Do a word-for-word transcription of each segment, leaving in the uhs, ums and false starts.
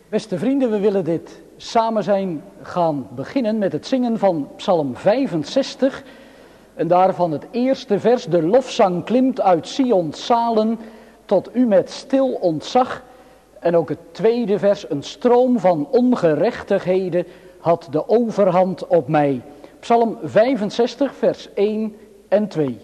Beste vrienden, we willen dit samen zijn gaan beginnen met het zingen van Psalm vijfenzestig. En daarvan het eerste vers: de lofzang klimt uit Sions zalen tot u met stil ontzag. En ook het tweede vers: een stroom van ongerechtigheden had de overhand op mij. Psalm vijfenzestig, vers één en twee.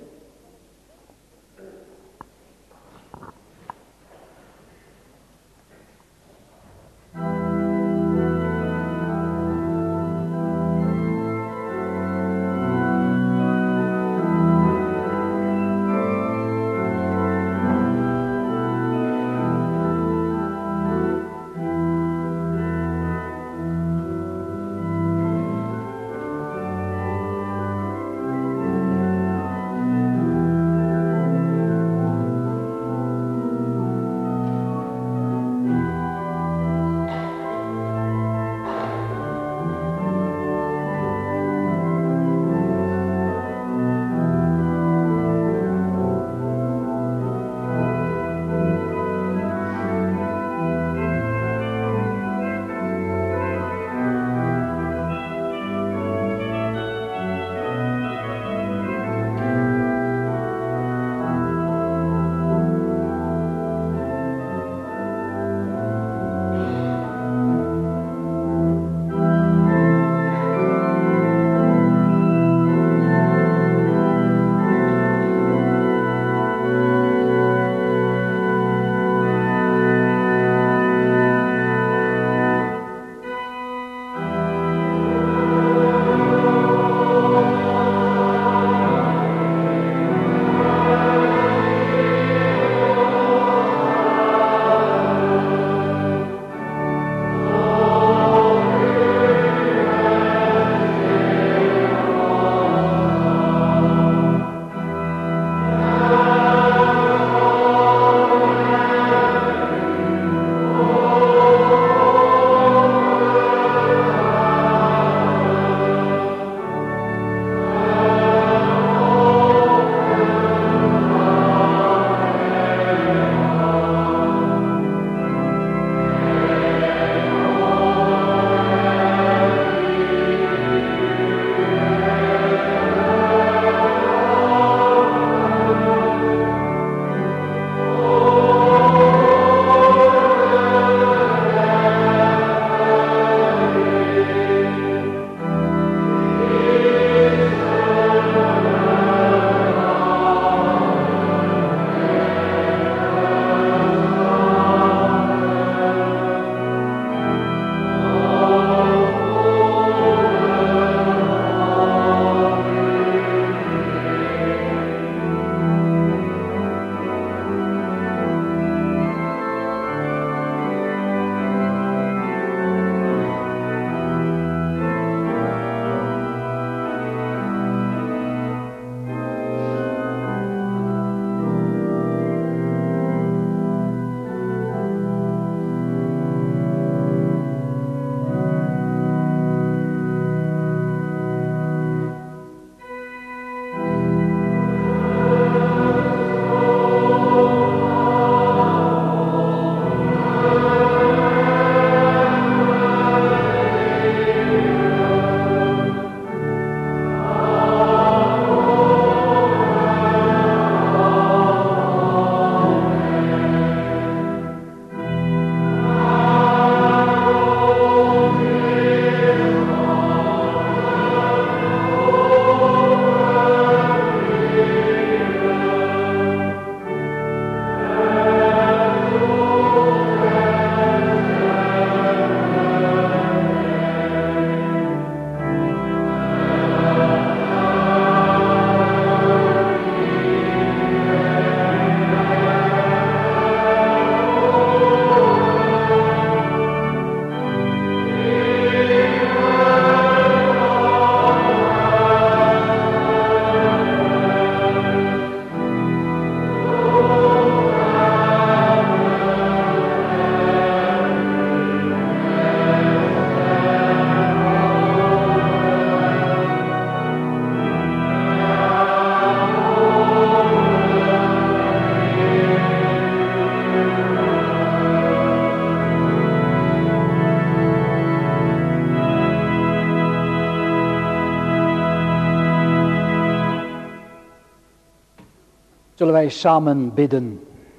Zullen wij samen bidden.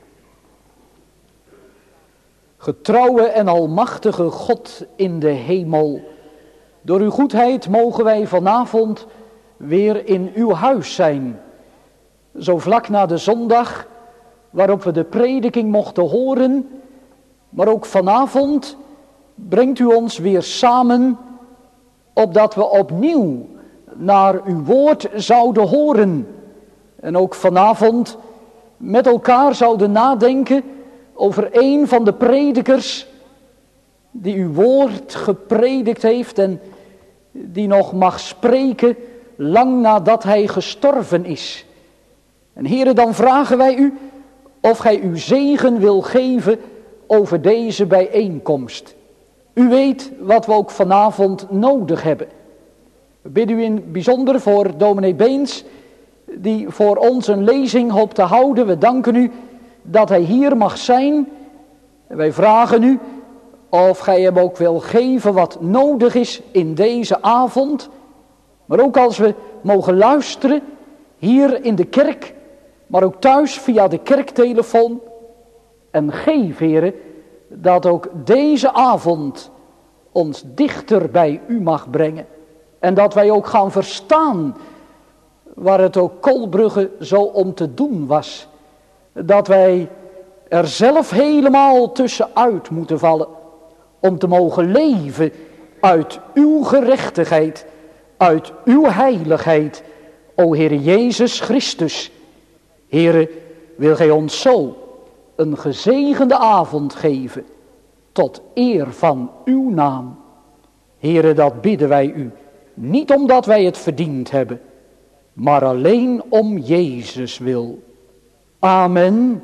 Getrouwe en almachtige God in de hemel, door uw goedheid mogen wij vanavond weer in uw huis zijn. Zo vlak na de zondag waarop we de prediking mochten horen, maar ook vanavond brengt u ons weer samen, opdat we opnieuw naar uw woord zouden horen. En ook vanavond met elkaar zouden nadenken over een van de predikers die uw woord gepredikt heeft en die nog mag spreken lang nadat hij gestorven is. En Heere, dan vragen wij u of gij uw zegen wil geven over deze bijeenkomst. U weet wat we ook vanavond nodig hebben. We bidden u in het bijzonder voor dominee Beens, die voor ons een lezing hoopt te houden. We danken u dat hij hier mag zijn. En wij vragen u of gij hem ook wil geven wat nodig is in deze avond. Maar ook als we mogen luisteren hier in de kerk, maar ook thuis via de kerktelefoon. En geef, Heere, dat ook deze avond ons dichter bij u mag brengen. En dat wij ook gaan verstaan waar het ook Kolbrugge zo om te doen was. Dat wij er zelf helemaal tussenuit moeten vallen. Om te mogen leven uit uw gerechtigheid, uit uw heiligheid. O Heere Jezus Christus. Heere, wil gij ons zo een gezegende avond geven, tot eer van uw naam. Heere, dat bidden wij u, niet omdat wij het verdiend hebben, maar alleen om Jezus wil. Amen.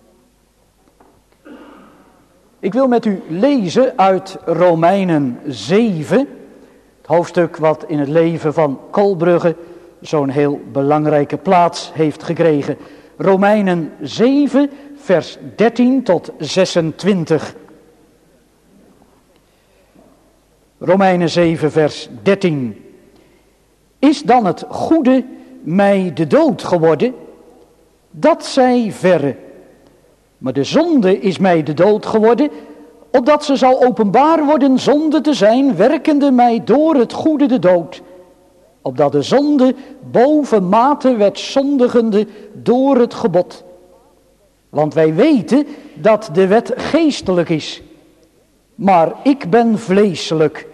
Ik wil met u lezen uit Romeinen zeven, het hoofdstuk wat in het leven van Kolbrugge zo'n heel belangrijke plaats heeft gekregen. Romeinen zeven, vers dertien tot zesentwintig. Romeinen zeven, vers dertien. Is dan het goede mij de dood geworden? Dat zij verre. Maar de zonde is mij de dood geworden, opdat ze zou openbaar worden zonde te zijn, werkende mij door het goede de dood. Opdat de zonde boven mate werd zondigende door het gebod. Want wij weten dat de wet geestelijk is. Maar ik ben vleeselijk,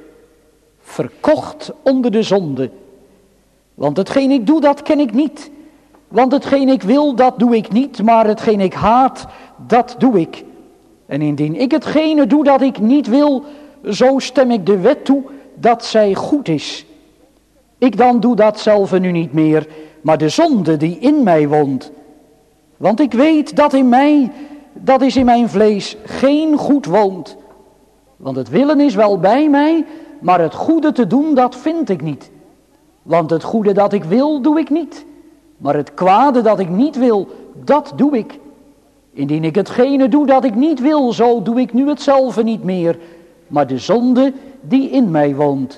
verkocht onder de zonde. Want hetgeen ik doe, dat ken ik niet. Want hetgeen ik wil, dat doe ik niet. Maar hetgeen ik haat, dat doe ik. En indien ik hetgene doe dat ik niet wil, zo stem ik de wet toe dat zij goed is. Ik dan doe dat zelf nu niet meer, maar de zonde die in mij woont. Want ik weet dat in mij, dat is in mijn vlees, geen goed woont. Want het willen is wel bij mij, maar het goede te doen, dat vind ik niet. Want het goede dat ik wil, doe ik niet. Maar het kwade dat ik niet wil, dat doe ik. Indien ik hetgene doe dat ik niet wil, zo doe ik nu hetzelfde niet meer. Maar de zonde die in mij woont.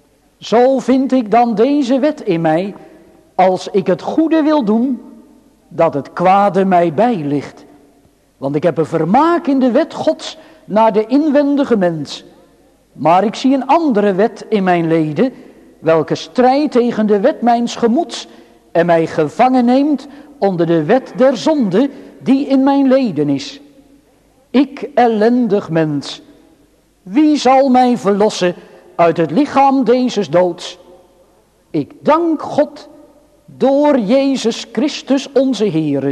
Zo vind ik dan deze wet in mij, als ik het goede wil doen, dat het kwade mij bijligt. Want ik heb een vermaak in de wet Gods naar de inwendige mens. Maar ik zie een andere wet in mijn leden, welke strijd tegen de wet mijns gemoeds en mij gevangen neemt onder de wet der zonde die in mijn leden is. Ik ellendig mens, wie zal mij verlossen uit het lichaam dezes doods? Ik dank God door Jezus Christus onze Heere.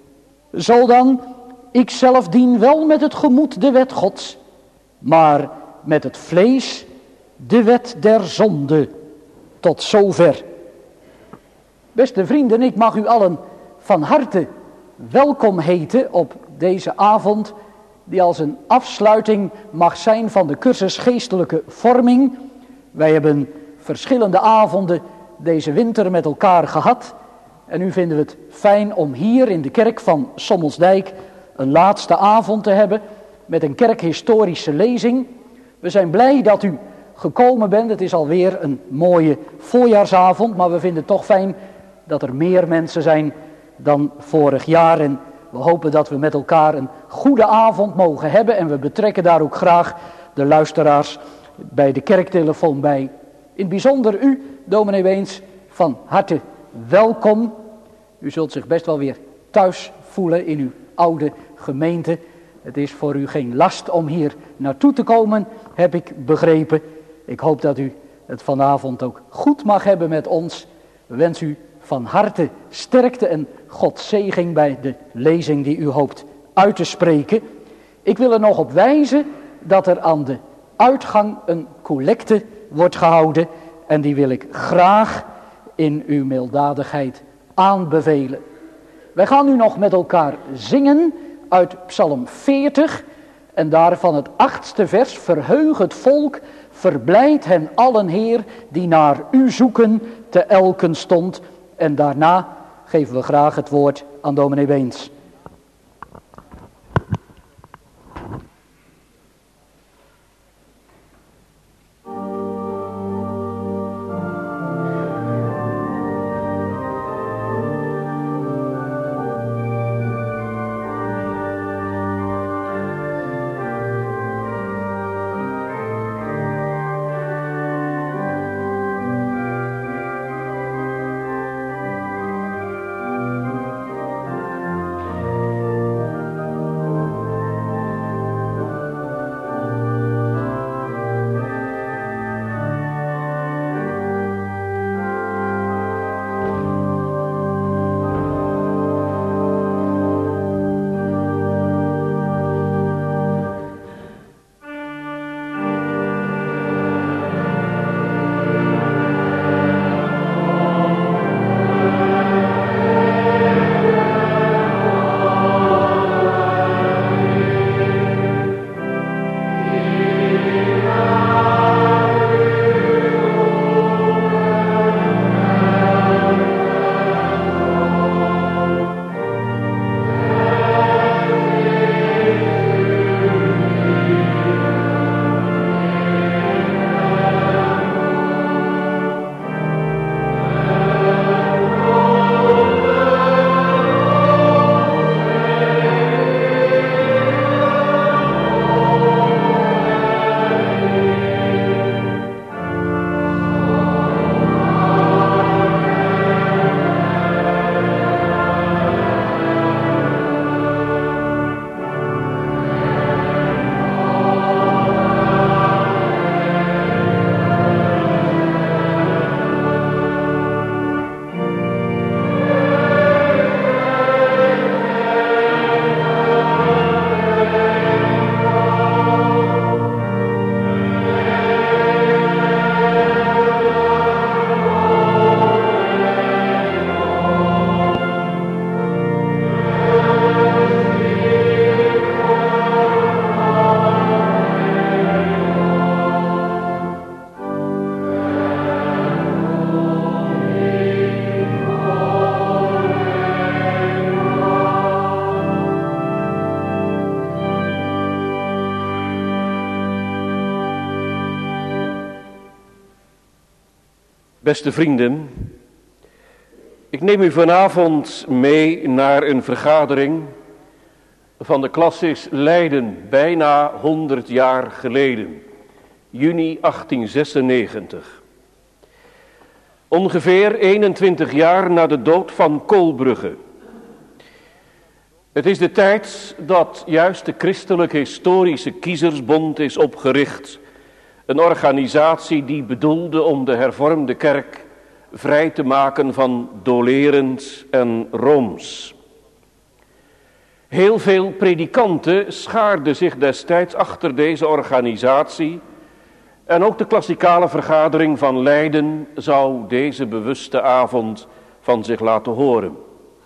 Zo dan, ik zelf dien wel met het gemoed de wet Gods, maar met het vlees de wet der zonde. Tot zover. Beste vrienden, ik mag u allen van harte welkom heten op deze avond, die als een afsluiting mag zijn van de cursus geestelijke vorming. Wij hebben verschillende avonden deze winter met elkaar gehad. En nu vinden we het fijn om hier in de kerk van Sommelsdijk een laatste avond te hebben met een kerkhistorische lezing. We zijn blij dat u gekomen bent. Het is alweer een mooie voorjaarsavond, maar we vinden het toch fijn dat er meer mensen zijn dan vorig jaar. En we hopen dat we met elkaar een goede avond mogen hebben. En we betrekken daar ook graag de luisteraars bij de kerktelefoon bij. In het bijzonder u, dominee Weens, van harte welkom. U zult zich best wel weer thuis voelen in uw oude gemeente. Het is voor u geen last om hier naartoe te komen, heb ik begrepen. Ik hoop dat u het vanavond ook goed mag hebben met ons. We wensen u van harte sterkte en Gods zegen bij de lezing die u hoopt uit te spreken. Ik wil er nog op wijzen dat er aan de uitgang een collecte wordt gehouden. En die wil ik graag in uw milddadigheid aanbevelen. Wij gaan nu nog met elkaar zingen uit Psalm veertig. En daarvan het achtste vers. Verheug het volk, verblijd hen allen Heer, die naar u zoeken te elken stond. En daarna geven we graag het woord aan dominee Weens. Beste vrienden, ik neem u vanavond mee naar een vergadering van de Classis Leiden, bijna honderd jaar geleden, juni achttien zesennegentig. Ongeveer eenentwintig jaar na de dood van Kolbrugge. Het is de tijd dat juist de Christelijke Historische Kiezersbond is opgericht. Een organisatie die bedoelde om de hervormde kerk vrij te maken van dolerend en rooms. Heel veel predikanten schaarden zich destijds achter deze organisatie. En ook de klassikale vergadering van Leiden zou deze bewuste avond van zich laten horen.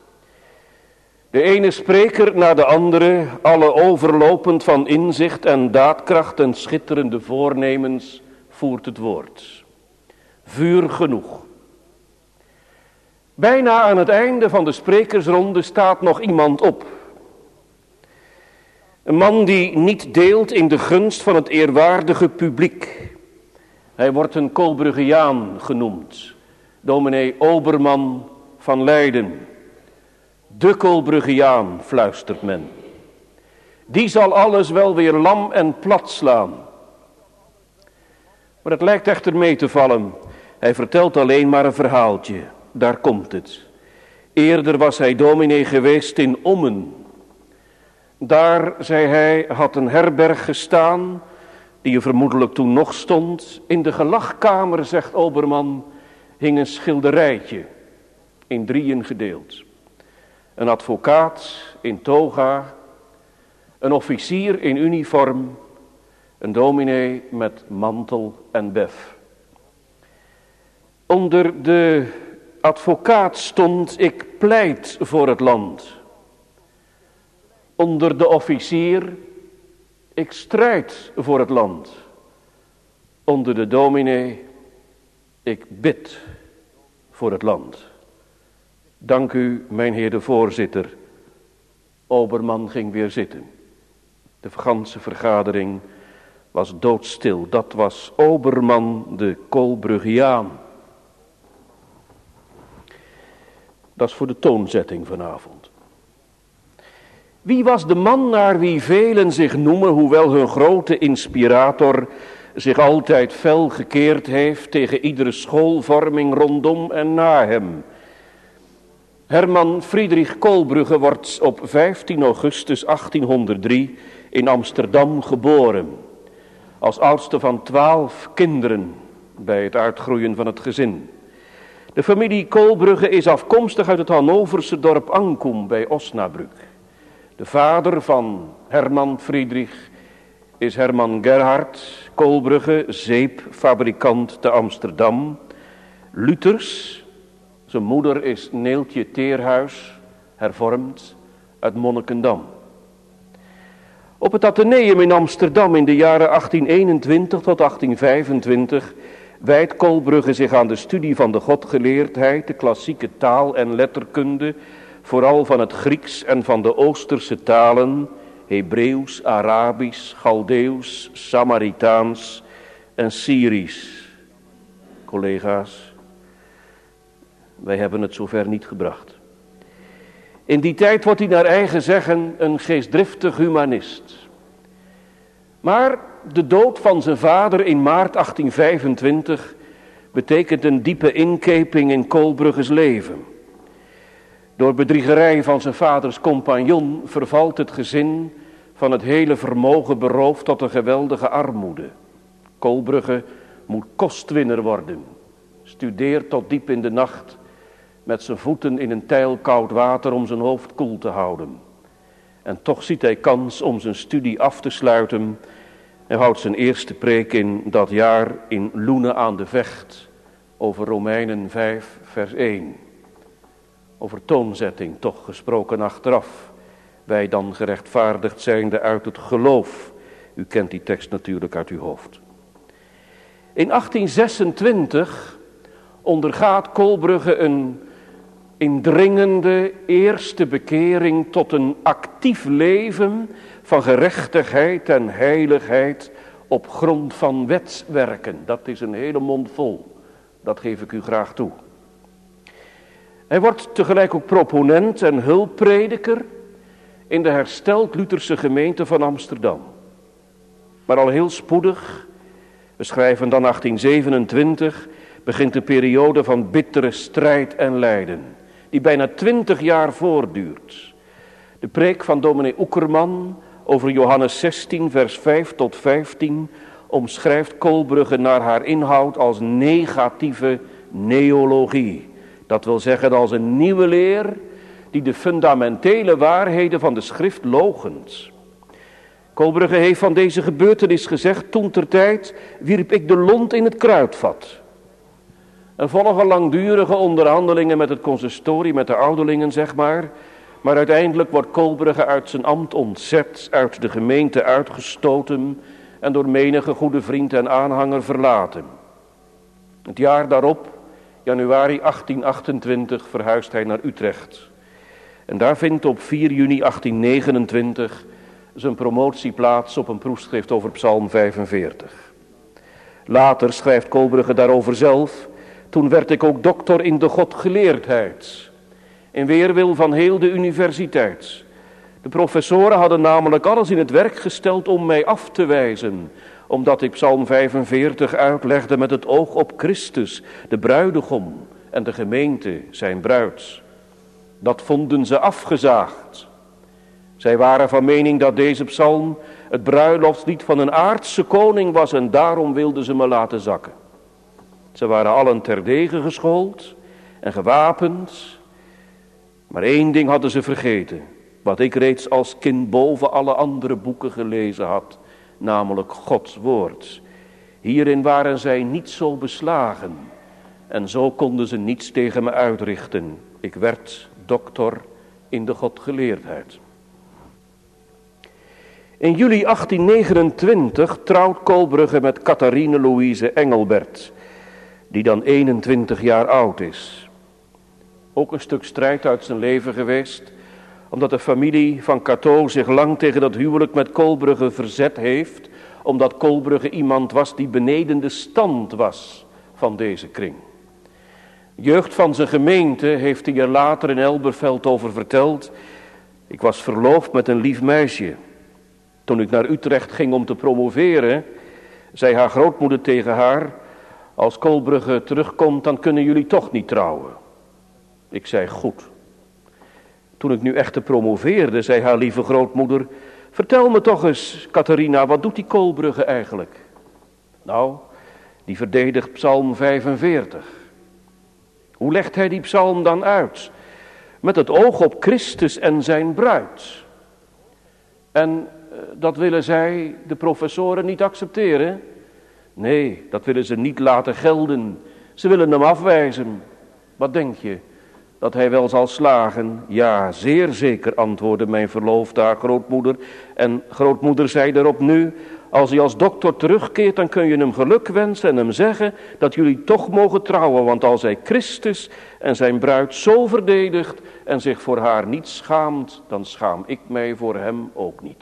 De ene spreker na de andere, alle overlopend van inzicht en daadkracht en schitterende voornemens, voert het woord. Vuur genoeg. Bijna aan het einde van de sprekersronde staat nog iemand op. Een man die niet deelt in de gunst van het eerwaardige publiek. Hij wordt een Kolbruggiaan genoemd, dominee Oberman van Leiden. De Kolbruggiaan, fluistert men. Die zal alles wel weer lam en plat slaan. Maar het lijkt echter mee te vallen. Hij vertelt alleen maar een verhaaltje. Daar komt het. Eerder was hij dominee geweest in Ommen. Daar, zei hij, had een herberg gestaan, die er vermoedelijk toen nog stond. In de gelagkamer, zegt Oberman, hing een schilderijtje, in drieën gedeeld. Een advocaat in toga, een officier in uniform, een dominee met mantel en bef. Onder de advocaat stond: ik pleit voor het land. Onder de officier: ik strijd voor het land. Onder de dominee: ik bid voor het land. Dank u, mijn heer de voorzitter. Oberman ging weer zitten. De ganse vergadering was doodstil. Dat was Oberman de Kolbruggiaan. Dat is voor de toonzetting vanavond. Wie was de man naar wie velen zich noemen, hoewel hun grote inspirator zich altijd fel gekeerd heeft tegen iedere schoolvorming rondom en na hem? Herman Friedrich Kolbrugge wordt op vijftien augustus achttienhonderddrie in Amsterdam geboren. Als oudste van twaalf kinderen bij het uitgroeien van het gezin. De familie Kolbrugge is afkomstig uit het Hannoverse dorp Ankum bij Osnabrück. De vader van Herman Friedrich is Herman Gerhard Kolbrugge, zeepfabrikant te Amsterdam. Luthers, zijn moeder is Neeltje Teerhuis, hervormd uit Monnikendam. Op het Atheneum in Amsterdam in de jaren achttien eenentwintig tot achttien vijfentwintig wijdt Kolbrugge zich aan de studie van de godgeleerdheid, de klassieke taal en letterkunde, vooral van het Grieks en van de Oosterse talen, Hebreeuws, Arabisch, Chaldeeuws, Samaritaans en Syrisch. Collega's, wij hebben het zover niet gebracht. In die tijd wordt hij naar eigen zeggen een geestdriftig humanist. Maar de dood van zijn vader in maart achttien vijfentwintig betekent een diepe inkeping in Kolbrugges leven. Door bedriegerij van zijn vaders compagnon vervalt het gezin van het hele vermogen beroofd tot een geweldige armoede. Kolbrugge moet kostwinner worden, studeert tot diep in de nacht met zijn voeten in een tijl koud water om zijn hoofd koel te houden. En toch ziet hij kans om zijn studie af te sluiten. Hij houdt zijn eerste preek in dat jaar in Loenen aan de Vecht over Romeinen vijf vers één. Over toonzetting toch gesproken achteraf. Wij dan gerechtvaardigd zijnde uit het geloof. U kent die tekst natuurlijk uit uw hoofd. In achttien zesentwintig ondergaat Kolbrugge een indringende eerste bekering tot een actief leven van gerechtigheid en heiligheid op grond van wetswerken. Dat is een hele mond vol, dat geef ik u graag toe. Hij wordt tegelijk ook proponent en hulpprediker in de hersteld Lutherse gemeente van Amsterdam. Maar al heel spoedig, we schrijven dan achttien zevenentwintig, begint een periode van bittere strijd en lijden, die bijna twintig jaar voortduurt. De preek van dominee Oekerman over Johannes zestien vers vijf tot vijftien omschrijft Kolbrugge naar haar inhoud als negatieve neologie. Dat wil zeggen als een nieuwe leer die de fundamentele waarheden van de schrift loochent. Kolbrugge heeft van deze gebeurtenis gezegd: toentertijd wierp ik de lont in het kruidvat. Er volgen langdurige onderhandelingen met het consistorie, met de ouderlingen zeg maar. Maar uiteindelijk wordt Kolbrugge uit zijn ambt ontzet, uit de gemeente uitgestoten en door menige goede vriend en aanhanger verlaten. Het jaar daarop, januari achttien achtentwintig, verhuist hij naar Utrecht. En daar vindt op vier juni achttien negenentwintig zijn promotie plaats op een proefschrift over Psalm vijfenveertig. Later schrijft Kolbrugge daarover zelf: toen werd ik ook doctor in de godgeleerdheid. in weerwil van heel de universiteit. De professoren hadden namelijk alles in het werk gesteld om mij af te wijzen, omdat ik Psalm vijfenveertig uitlegde met het oog op Christus, de bruidegom, en de gemeente, zijn bruid. Dat vonden ze afgezaagd. Zij waren van mening dat deze psalm het bruiloftslied van een aardse koning was en daarom wilden ze me laten zakken. Ze waren allen terdege geschoold en gewapend, maar één ding hadden ze vergeten, wat ik reeds als kind boven alle andere boeken gelezen had, namelijk Gods woord. Hierin waren zij niet zo beslagen en zo konden ze niets tegen me uitrichten. Ik werd doctor in de godgeleerdheid. In juli achttien negenentwintig trouwt Kolbrugge met Catharine Louise Engelbert, die dan eenentwintig jaar oud is. Ook een stuk strijd uit zijn leven geweest, omdat de familie van Cateau zich lang tegen dat huwelijk met Kolbrugge verzet heeft, omdat Kolbrugge iemand was die beneden de stand was van deze kring. Jeugd van zijn gemeente heeft hij er later in Elberfeld over verteld. Ik was verloofd met een lief meisje. Toen ik naar Utrecht ging om te promoveren, zei haar grootmoeder tegen haar: als Kolbrugge terugkomt, dan kunnen jullie toch niet trouwen. Ik zei goed. Toen ik nu echter promoveerde, zei haar lieve grootmoeder: vertel me toch eens, Catharina, wat doet die Kolbrugge eigenlijk? Nou, die verdedigt Psalm vijfenveertig. Hoe legt hij die psalm dan uit? Met het oog op Christus en zijn bruid. En dat willen zij, de professoren, niet accepteren. Nee, dat willen ze niet laten gelden. Ze willen hem afwijzen. Wat denk je? Dat hij wel zal slagen? Ja, zeer zeker, antwoordde mijn verloofde haar grootmoeder. En grootmoeder zei daarop: nu, als hij als dokter terugkeert, dan kun je hem geluk wensen en hem zeggen dat jullie toch mogen trouwen. Want als hij Christus en zijn bruid zo verdedigt en zich voor haar niet schaamt, dan schaam ik mij voor hem ook niet.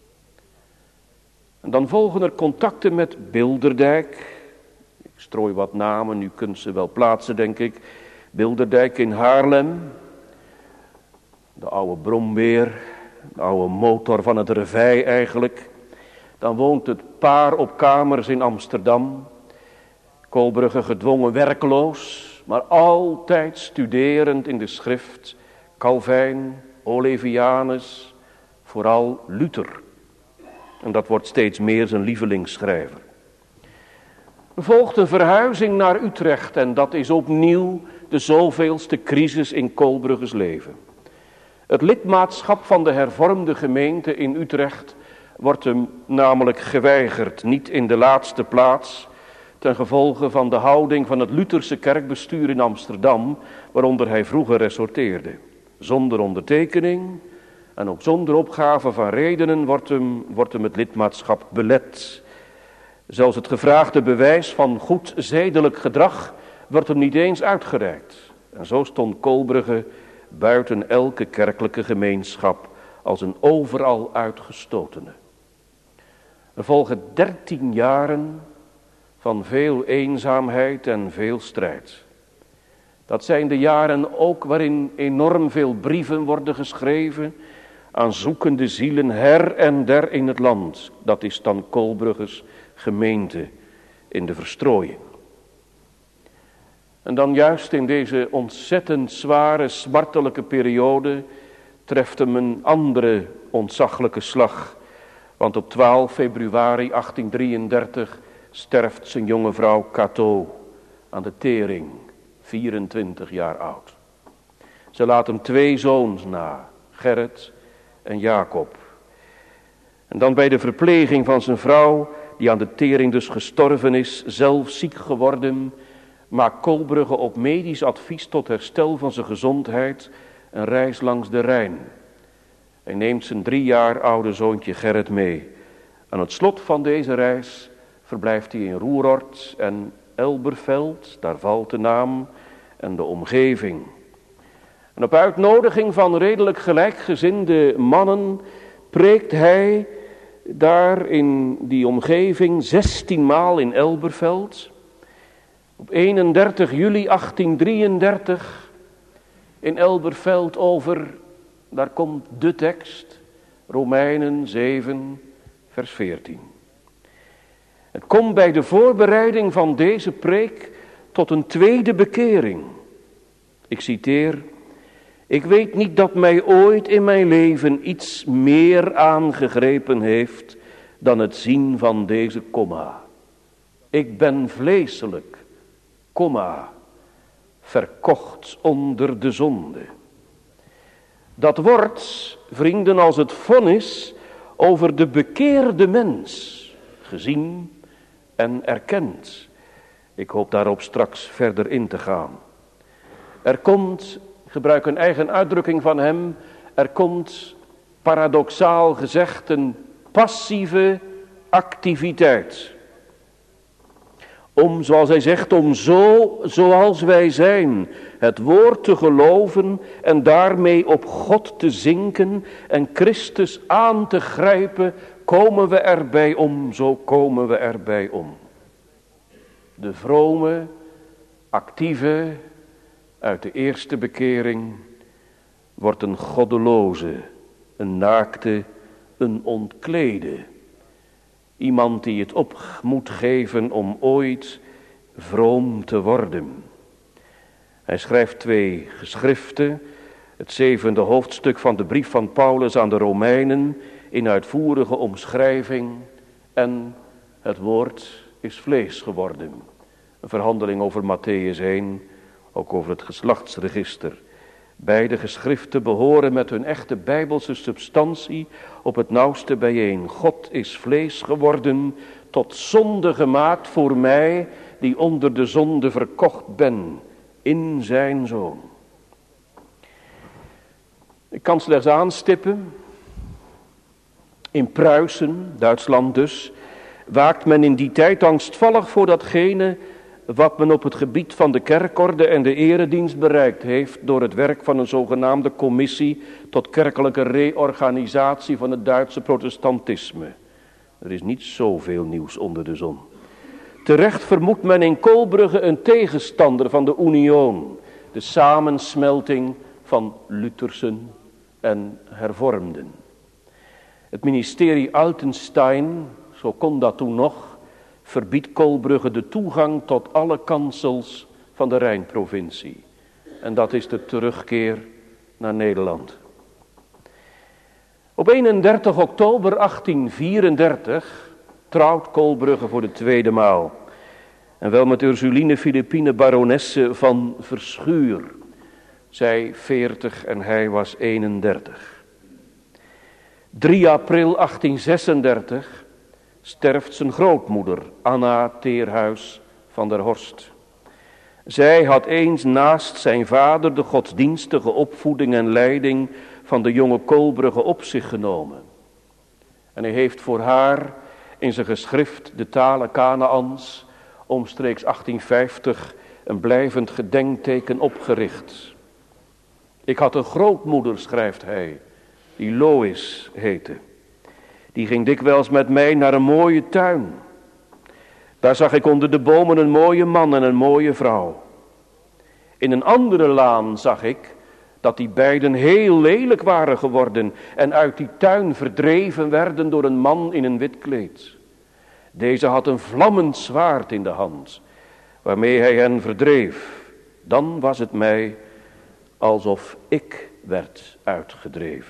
En dan volgen er contacten met Bilderdijk. Ik strooi wat namen, u kunt ze wel plaatsen, denk ik. Bilderdijk in Haarlem. De oude brombeer, de oude motor van het revij eigenlijk. Dan woont het paar op kamers in Amsterdam. Kolbrugge gedwongen werkloos, maar altijd studerend in de schrift. Calvijn, Olevianus, vooral Luther. En dat wordt steeds meer zijn lievelingsschrijver. Er volgt een verhuizing naar Utrecht en dat is opnieuw de zoveelste crisis in Kolbrugges leven. Het lidmaatschap van de hervormde gemeente in Utrecht wordt hem namelijk geweigerd, niet in de laatste plaats ten gevolge van de houding van het Lutherse kerkbestuur in Amsterdam, waaronder hij vroeger ressorteerde. Zonder ondertekening en ook zonder opgave van redenen wordt hem, wordt hem het lidmaatschap belet. Zelfs het gevraagde bewijs van goed zedelijk gedrag wordt hem niet eens uitgereikt. En zo stond Kolbrugge buiten elke kerkelijke gemeenschap als een overal uitgestotene. Er volgen dertien jaren van veel eenzaamheid en veel strijd. Dat zijn de jaren ook waarin enorm veel brieven worden geschreven aan zoekende zielen her en der in het land. Dat is dan Kolbrugges gemeente in de verstrooiing. En dan juist in deze ontzettend zware, smartelijke periode treft hem een andere ontzaglijke slag. Want op twaalf februari achttien drieëndertig sterft zijn jonge vrouw Cateau aan de tering, vierentwintig jaar oud. Ze laat hem twee zoons na, Gerrit en Jacob. En dan bij de verpleging van zijn vrouw, die aan de tering dus gestorven is, zelf ziek geworden, maakt Kolbrugge op medisch advies tot herstel van zijn gezondheid een reis langs de Rijn. Hij neemt zijn drie jaar oude zoontje Gerrit mee. Aan het slot van deze reis verblijft hij in Roerort en Elberfeld, daar valt de naam, en de omgeving. En op uitnodiging van redelijk gelijkgezinde mannen preekt hij daar in die omgeving zestienmaal in Elberfeld. Op eenendertig juli achttien drieëndertig in Elberfeld over, daar komt de tekst, Romeinen zeven, vers veertien. Het komt bij de voorbereiding van deze preek tot een tweede bekering. Ik citeer: ik weet niet dat mij ooit in mijn leven iets meer aangegrepen heeft dan het zien van deze komma. Ik ben vleeselijk, komma, verkocht onder de zonde. Dat wordt, vrienden, als het vonnis over de bekeerde mens gezien en erkend. Ik hoop daarop straks verder in te gaan. Er komt, ik gebruik een eigen uitdrukking van hem, er komt paradoxaal gezegd een passieve activiteit. Om, zoals hij zegt, om zo, zoals wij zijn, het woord te geloven en daarmee op God te zinken en Christus aan te grijpen, komen we erbij om, zo komen we erbij om. De vrome, actieve, uit de eerste bekering, wordt een goddeloze, een naakte, een ontklede. Iemand die het op moet geven om ooit vroom te worden. Hij schrijft twee geschriften, het zevende hoofdstuk van de brief van Paulus aan de Romeinen, in uitvoerige omschrijving, en het woord is vlees geworden. Een verhandeling over Mattheüs één, ook over het geslachtsregister. Beide geschriften behoren met hun echte bijbelse substantie op het nauwste bijeen. God is vlees geworden, tot zonde gemaakt voor mij, die onder de zonde verkocht ben, in zijn Zoon. Ik kan slechts aanstippen. In Pruisen, Duitsland dus, waakt men in die tijd angstvallig voor datgene wat men op het gebied van de kerkorde en de eredienst bereikt heeft door het werk van een zogenaamde commissie tot kerkelijke reorganisatie van het Duitse protestantisme. Er is niet zoveel nieuws onder de zon. Terecht vermoedt men in Kolbrugge een tegenstander van de Union, de samensmelting van Luthersen en hervormden. Het ministerie Altenstein, zo kon dat toen nog, verbiedt Kolbrugge de toegang tot alle kansels van de Rijnprovincie. En dat is de terugkeer naar Nederland. Op eenendertig oktober achttienvierendertig trouwt Kolbrugge voor de tweede maal. En wel met Ursuline Philippine baronesse van Verschuur. Zij veertig en hij was eenendertig. drie april achttienzesendertig sterft zijn grootmoeder, Anna Teerhuis van der Horst. Zij had eens naast zijn vader de godsdienstige opvoeding en leiding van de jonge Kolbrugge op zich genomen. En hij heeft voor haar in zijn geschrift De Tale Kanaans omstreeks achttienvijftig een blijvend gedenkteken opgericht. Ik had een grootmoeder, schrijft hij, die Lois heette. Die ging dikwijls met mij naar een mooie tuin. Daar zag ik onder de bomen een mooie man en een mooie vrouw. In een andere laan zag ik dat die beiden heel lelijk waren geworden en uit die tuin verdreven werden door een man in een wit kleed. Deze had een vlammend zwaard in de hand, waarmee hij hen verdreef. Dan was het mij alsof ik werd uitgedreven.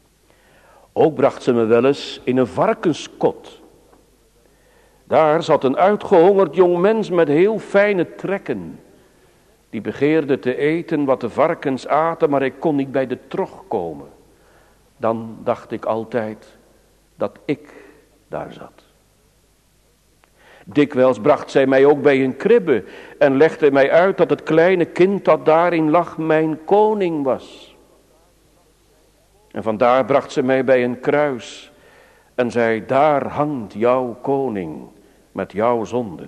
Ook bracht ze me wel eens in een varkenskot. Daar zat een uitgehongerd jong mens met heel fijne trekken. Die begeerde te eten wat de varkens aten, maar ik kon niet bij de trog komen. Dan dacht ik altijd dat ik daar zat. Dikwijls bracht zij mij ook bij een kribbe en legde mij uit dat het kleine kind dat daarin lag mijn koning was. En vandaar bracht ze mij bij een kruis en zei, daar hangt jouw koning met jouw zonden.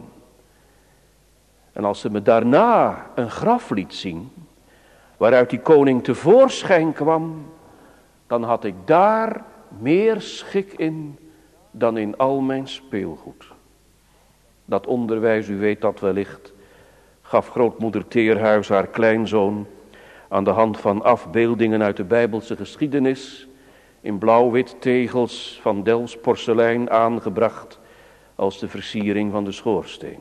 En als ze me daarna een graf liet zien, waaruit die koning tevoorschijn kwam, dan had ik daar meer schik in dan in al mijn speelgoed. Dat onderwijs, u weet dat wellicht, gaf grootmoeder Teerhuis haar kleinzoon aan de hand van afbeeldingen uit de Bijbelse geschiedenis, in blauw-wit tegels van Delfts porselein aangebracht als de versiering van de schoorsteen.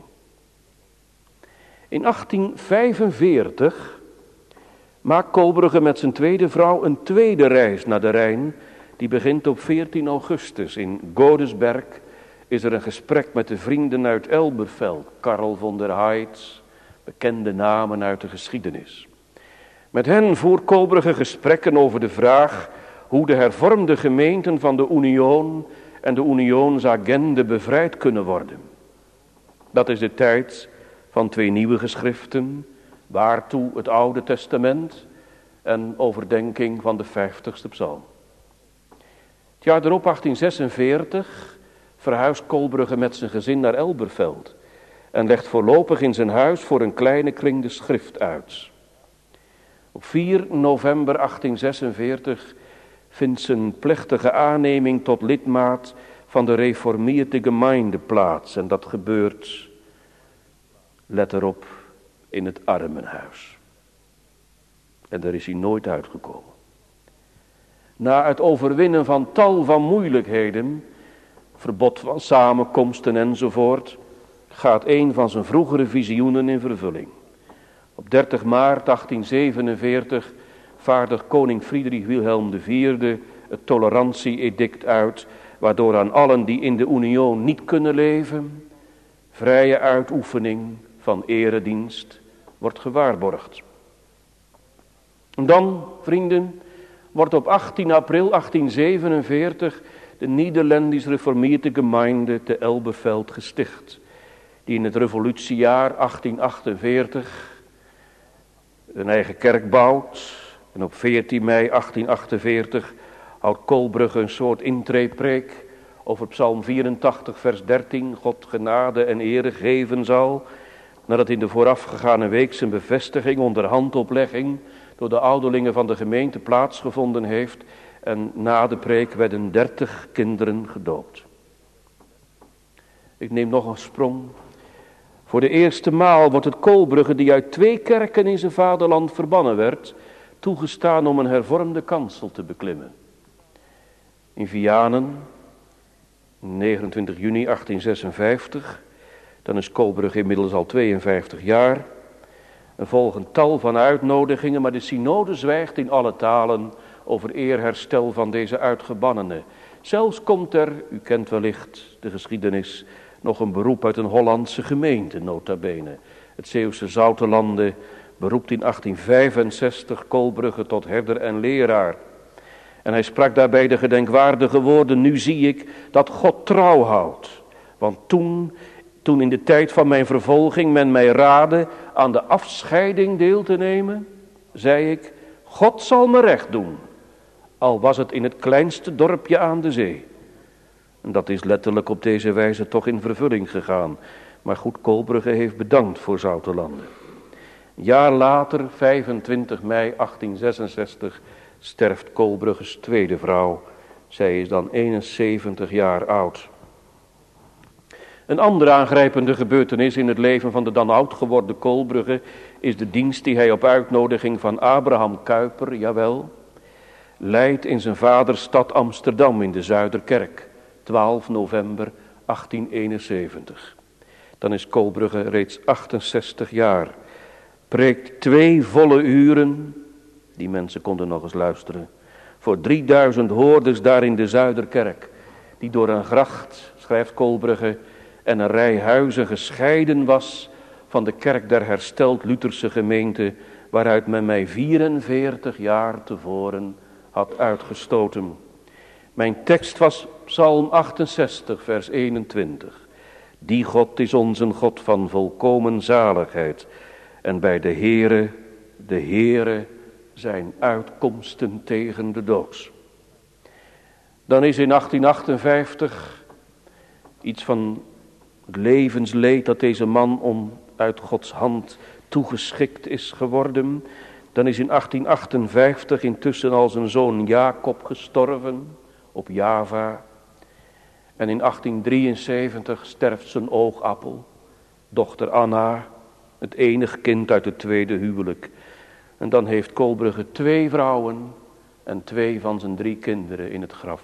In achttien vijfenveertig maakt Kolbrugge met zijn tweede vrouw een tweede reis naar de Rijn. Die begint op veertien augustus. In Godesberg is er een gesprek met de vrienden uit Elberfeld. Karl von der Heitz, bekende namen uit de geschiedenis. Met hen voert Kolbrugge gesprekken over de vraag hoe de hervormde gemeenten van de Union en de Unionsagende bevrijd kunnen worden. Dat is de tijd van twee nieuwe geschriften, waartoe het Oude Testament en overdenking van de vijftigste psalm. Het jaar erop, achttien zesenveertig, verhuist Kolbrugge met zijn gezin naar Elberfeld en legt voorlopig in zijn huis voor een kleine kring de schrift uit. Op vier november achttien zesenveertig vindt zijn plechtige aanneming tot lidmaat van de Reformierte Gemeinde plaats. En dat gebeurt, let erop, in het armenhuis. En daar is hij nooit uitgekomen. Na het overwinnen van tal van moeilijkheden, verbod van samenkomsten enzovoort, gaat een van zijn vroegere visioenen in vervulling. Op dertig maart achttien zevenenveertig vaardigt koning Friedrich Wilhelm de vierde het tolerantie-edict uit, waardoor aan allen die in de Union niet kunnen leven, vrije uitoefening van eredienst wordt gewaarborgd. En dan, vrienden, wordt op achttien april achttien zevenenveertig de Nederlandisch Reformierte Gemeinde te Elberfeld gesticht, die in het revolutiejaar achttien achtenveertig een eigen kerk bouwt. En op veertien mei achttien achtenveertig houdt Kolbrugge een soort intreepreek over Psalm vierentachtig vers dertien, God genade en ere geven zal, nadat in de voorafgegane week zijn bevestiging onder handoplegging door de ouderlingen van de gemeente plaatsgevonden heeft, en na de preek werden dertig kinderen gedoopt. Ik neem nog een sprong. Voor de eerste maal wordt het Kolbrugge, die uit twee kerken in zijn vaderland verbannen werd, toegestaan om een hervormde kansel te beklimmen. In Vianen, negenentwintig juni achttien zesenvijftig, dan is Kolbrugge inmiddels al tweeënvijftig jaar. Er volgen tal van uitnodigingen, maar de synode zwijgt in alle talen over eerherstel van deze uitgebannenen. Zelfs komt er, u kent wellicht de geschiedenis, nog een beroep uit een Hollandse gemeente, nota bene. Het Zeeuwse Zoutelande beroept in achttien vijfenzestig Kolbrugge tot herder en leraar. En hij sprak daarbij de gedenkwaardige woorden: nu zie ik dat God trouw houdt. Want toen, toen in de tijd van mijn vervolging men mij raadde aan de afscheiding deel te nemen, zei ik: God zal me recht doen, al was het in het kleinste dorpje aan de zee. En dat is letterlijk op deze wijze toch in vervulling gegaan. Maar goed, Kolbrugge heeft bedankt voor Zoutelande. Een jaar later, vijfentwintig mei achttien zesenzestig, sterft Kolbrugges tweede vrouw. Zij is dan eenenzeventig jaar oud. Een andere aangrijpende gebeurtenis in het leven van de dan oud geworden Kolbrugge is de dienst die hij op uitnodiging van Abraham Kuyper, jawel, leidt in zijn vadersstad Amsterdam in de Zuiderkerk, twaalf november achttien eenenzeventig. Dan is Kolbrugge reeds achtenzestig jaar, preekt twee volle uren, die mensen konden nog eens luisteren, voor drieduizend hoorders daar in de Zuiderkerk, die door een gracht, schrijft Kolbrugge, en een rij huizen gescheiden was van de kerk der hersteld Lutherse gemeente, waaruit men mij vierenveertig jaar tevoren had uitgestoten. Mijn tekst was Psalm achtenzestig, vers eenentwintig. Die God is onze God van volkomen zaligheid, en bij de Heere, de Heere, zijn uitkomsten tegen de dood. Dan is in achttien achtenvijftig iets van het levensleed dat deze man om uit Gods hand toegeschikt is geworden. Dan is in achttien achtenvijftig intussen al zijn zoon Jacob gestorven op Java. En in achttien drieënzeventig sterft zijn oogappel, dochter Anna, het enige kind uit het tweede huwelijk. En dan heeft Kolbrugge twee vrouwen en twee van zijn drie kinderen in het graf.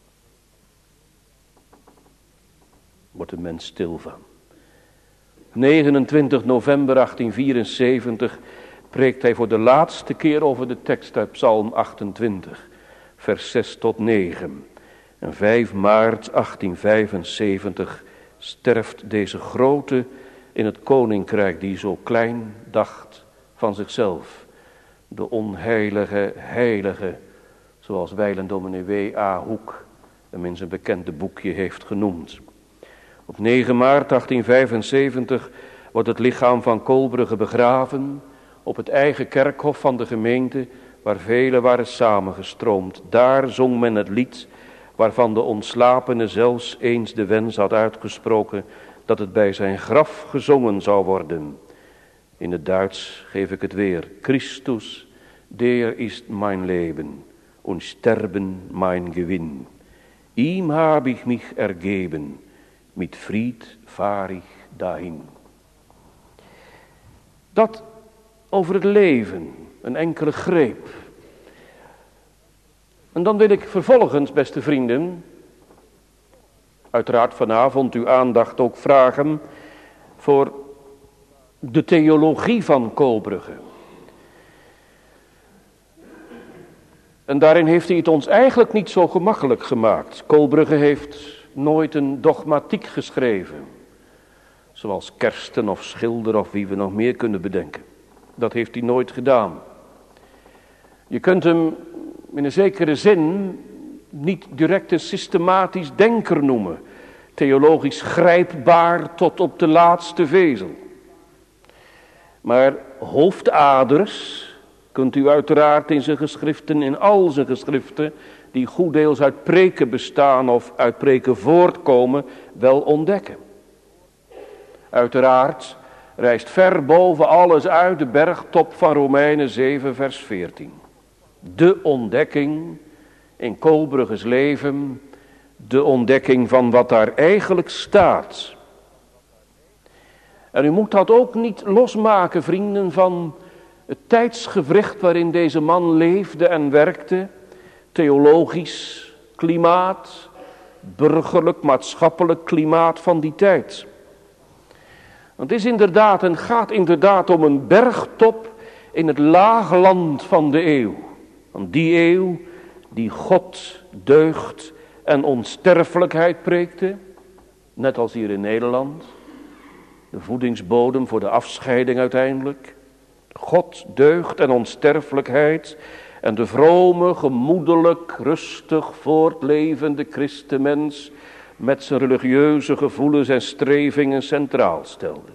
Wordt de mens stil van. negenentwintig november achttienhonderdvierenzeventig preekt hij voor de laatste keer over de tekst uit Psalm achtentwintig, vers zes tot negen. En vijf maart achttienhonderdvijfenzeventig sterft deze grote in het koninkrijk die zo klein dacht van zichzelf. De onheilige heilige, zoals wijlen dominee W A Hoek hem in zijn bekende boekje heeft genoemd. Op negen maart achttienhonderdvijfenzeventig wordt het lichaam van Kolbrugge begraven op het eigen kerkhof van de gemeente waar velen waren samengestroomd. Daar zong men het lied waarvan de ontslapene zelfs eens de wens had uitgesproken dat het bij zijn graf gezongen zou worden. In het Duits geef ik het weer. Christus, der ist mein Leben und Sterben mein Gewinn. Ihm hab ich mich ergeben, mit Fried fahr ich dahin. Dat over het leven, een enkele greep. En dan wil ik vervolgens, beste vrienden, uiteraard vanavond uw aandacht ook vragen voor de theologie van Kolbrugge. En daarin heeft hij het ons eigenlijk niet zo gemakkelijk gemaakt. Kolbrugge heeft nooit een dogmatiek geschreven, zoals Kersten of Schilder of wie we nog meer kunnen bedenken. Dat heeft hij nooit gedaan. Je kunt hem in een zekere zin niet direct een systematisch denker noemen, theologisch grijpbaar tot op de laatste vezel. Maar hoofdaders kunt u uiteraard in zijn geschriften, in al zijn geschriften, die goed deels uit preken bestaan of uit preken voortkomen, wel ontdekken. Uiteraard rijst ver boven alles uit de bergtop van Romeinen zeven vers veertien. De ontdekking in Kolbrugges leven, de ontdekking van wat daar eigenlijk staat. En u moet dat ook niet losmaken, vrienden, van het tijdsgewricht waarin deze man leefde en werkte. Theologisch klimaat, burgerlijk, maatschappelijk klimaat van die tijd. Want het is inderdaad en gaat inderdaad om een bergtop in het laagland van de eeuw. Van die eeuw die God, deugd en onsterfelijkheid preekte, net als hier in Nederland. De voedingsbodem voor de afscheiding uiteindelijk. God, deugd en onsterfelijkheid en de vrome, gemoedelijk, rustig voortlevende christenmens met zijn religieuze gevoelens en strevingen centraal stelde.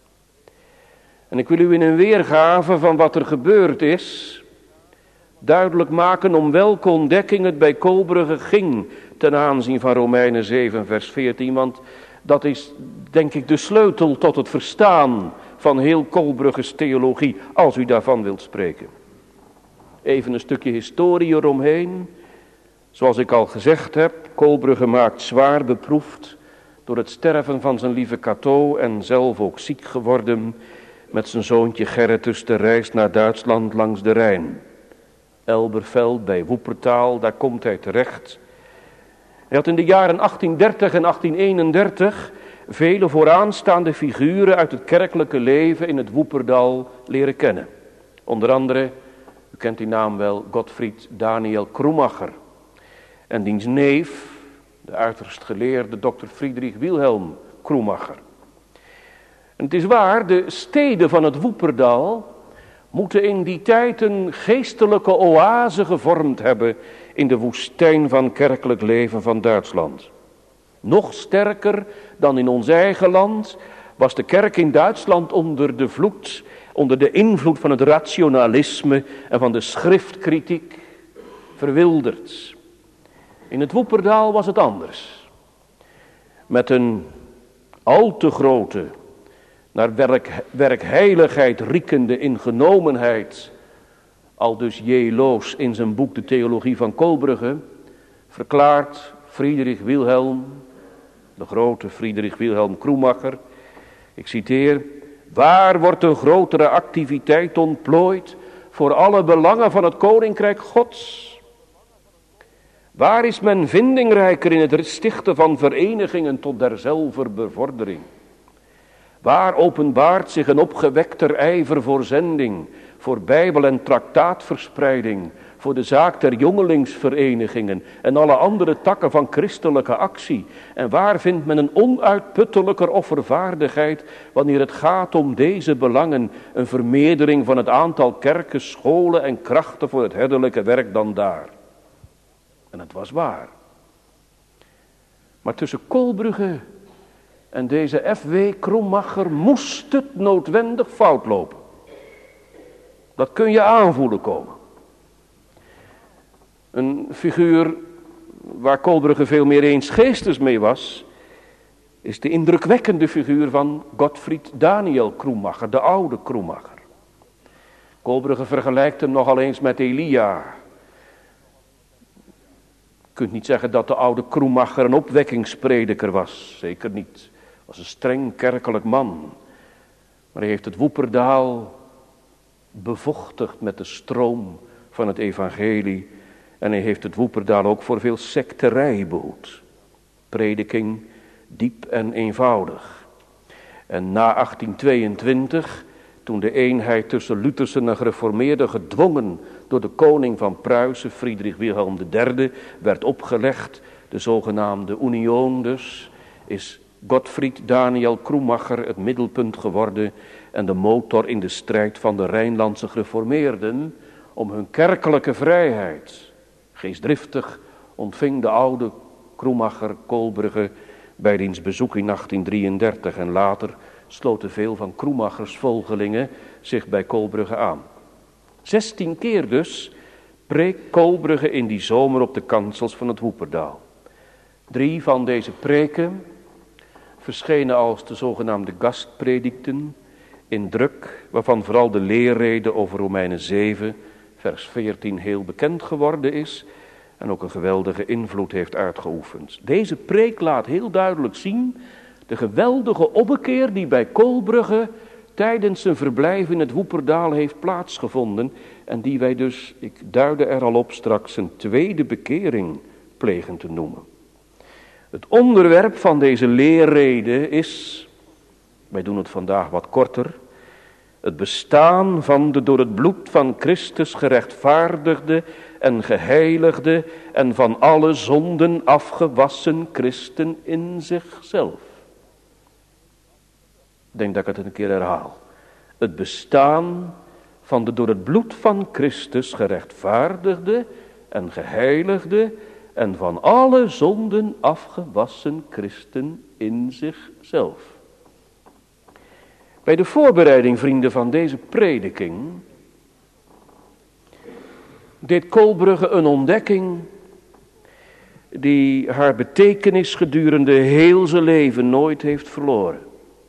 En ik wil u in een weergave van wat er gebeurd is duidelijk maken om welke ontdekking het bij Kolbrugge ging ten aanzien van Romeinen zeven vers veertien, want dat is denk ik de sleutel tot het verstaan van heel Kolbrugges theologie, als u daarvan wilt spreken. Even een stukje historie eromheen. Zoals ik al gezegd heb, Kolbrugge maakt zwaar beproefd door het sterven van zijn lieve Cato en zelf ook ziek geworden met zijn zoontje Gerritus de reis naar Duitsland langs de Rijn. Elberfeld bij Woepertaal, daar komt hij terecht. Hij had in de jaren achttienhonderddertig en achttienhonderdeenendertig vele vooraanstaande figuren uit het kerkelijke leven in het Woeperdal leren kennen. Onder andere, u kent die naam wel, Gottfried Daniel Krummacher. En diens neef, de uiterst geleerde dokter Friedrich Wilhelm Krummacher. En het is waar, de steden van het Woeperdal moeten in die tijd een geestelijke oase gevormd hebben in de woestijn van kerkelijk leven van Duitsland. Nog sterker dan in ons eigen land was de kerk in Duitsland onder de vloed, onder de invloed van het rationalisme en van de schriftkritiek verwilderd. In het Woeperdaal was het anders. Met een al te grote, naar werk, werkheiligheid riekende ingenomenheid, aldus J. Loos in zijn boek De Theologie van Kolbrugge, verklaart Friedrich Wilhelm, de grote Friedrich Wilhelm Krummacher, ik citeer: waar wordt een grotere activiteit ontplooid voor alle belangen van het koninkrijk Gods? Waar is men vindingrijker in het stichten van verenigingen tot derzelver bevordering? Waar openbaart zich een opgewekter ijver voor zending, voor bijbel- en traktaatverspreiding, voor de zaak der jongelingsverenigingen en alle andere takken van christelijke actie? En waar vindt men een onuitputtelijker offervaardigheid wanneer het gaat om deze belangen, een vermeerdering van het aantal kerken, scholen en krachten voor het herderlijke werk dan daar? En het was waar. Maar tussen Kolbrugge en deze F W Krommacher moest het noodwendig fout lopen. Dat kun je aanvoelen komen. Een figuur waar Kolbrugge veel meer eens geestes mee was, is de indrukwekkende figuur van Gottfried Daniel Krommacher, de oude Krommacher. Kolbrugge vergelijkt hem nogal eens met Elia. Je kunt niet zeggen dat de oude Krommacher een opwekkingsprediker was. Zeker niet. Hij was een streng kerkelijk man. Maar hij heeft het Woeperdaal bevochtigd met de stroom van het evangelie. En hij heeft het Woeperdaal ook voor veel sekterij behoed. Prediking diep en eenvoudig. En na achttien tweeëntwintig, toen de eenheid tussen Luthersen en gereformeerden gedwongen door de koning van Pruisen, Friedrich Wilhelm de derde, werd opgelegd, de zogenaamde Union dus, is Gottfried Daniel Krommacher het middelpunt geworden en de motor in de strijd van de Rijnlandse gereformeerden om hun kerkelijke vrijheid. Geestdriftig ontving de oude Krommacher Kolbrugge bij diens bezoek in achttien drieëndertig en later sloten veel van Krommachers volgelingen zich bij Kolbrugge aan. Zestien keer dus preekt Kolbrugge in die zomer op de kansels van het Woeperdaal. Drie van deze preken verschenen als de zogenaamde gastpredikten in druk, waarvan vooral de leerrede over Romeinen zeven, vers veertien heel bekend geworden is en ook een geweldige invloed heeft uitgeoefend. Deze preek laat heel duidelijk zien de geweldige ommekeer die bij Kolbrugge tijdens zijn verblijf in het Woeperdaal heeft plaatsgevonden en die wij dus, ik duidde er al op straks, een tweede bekering plegen te noemen. Het onderwerp van deze leerrede is, wij doen het vandaag wat korter, het bestaan van de door het bloed van Christus gerechtvaardigde en geheiligde en van alle zonden afgewassen christen in zichzelf. Ik denk dat ik het een keer herhaal. Het bestaan van de door het bloed van Christus gerechtvaardigde en geheiligde en van alle zonden afgewassen christen in zichzelf. Bij de voorbereiding, vrienden, van deze prediking deed Kolbrugge een ontdekking die haar betekenis gedurende heel zijn leven nooit heeft verloren.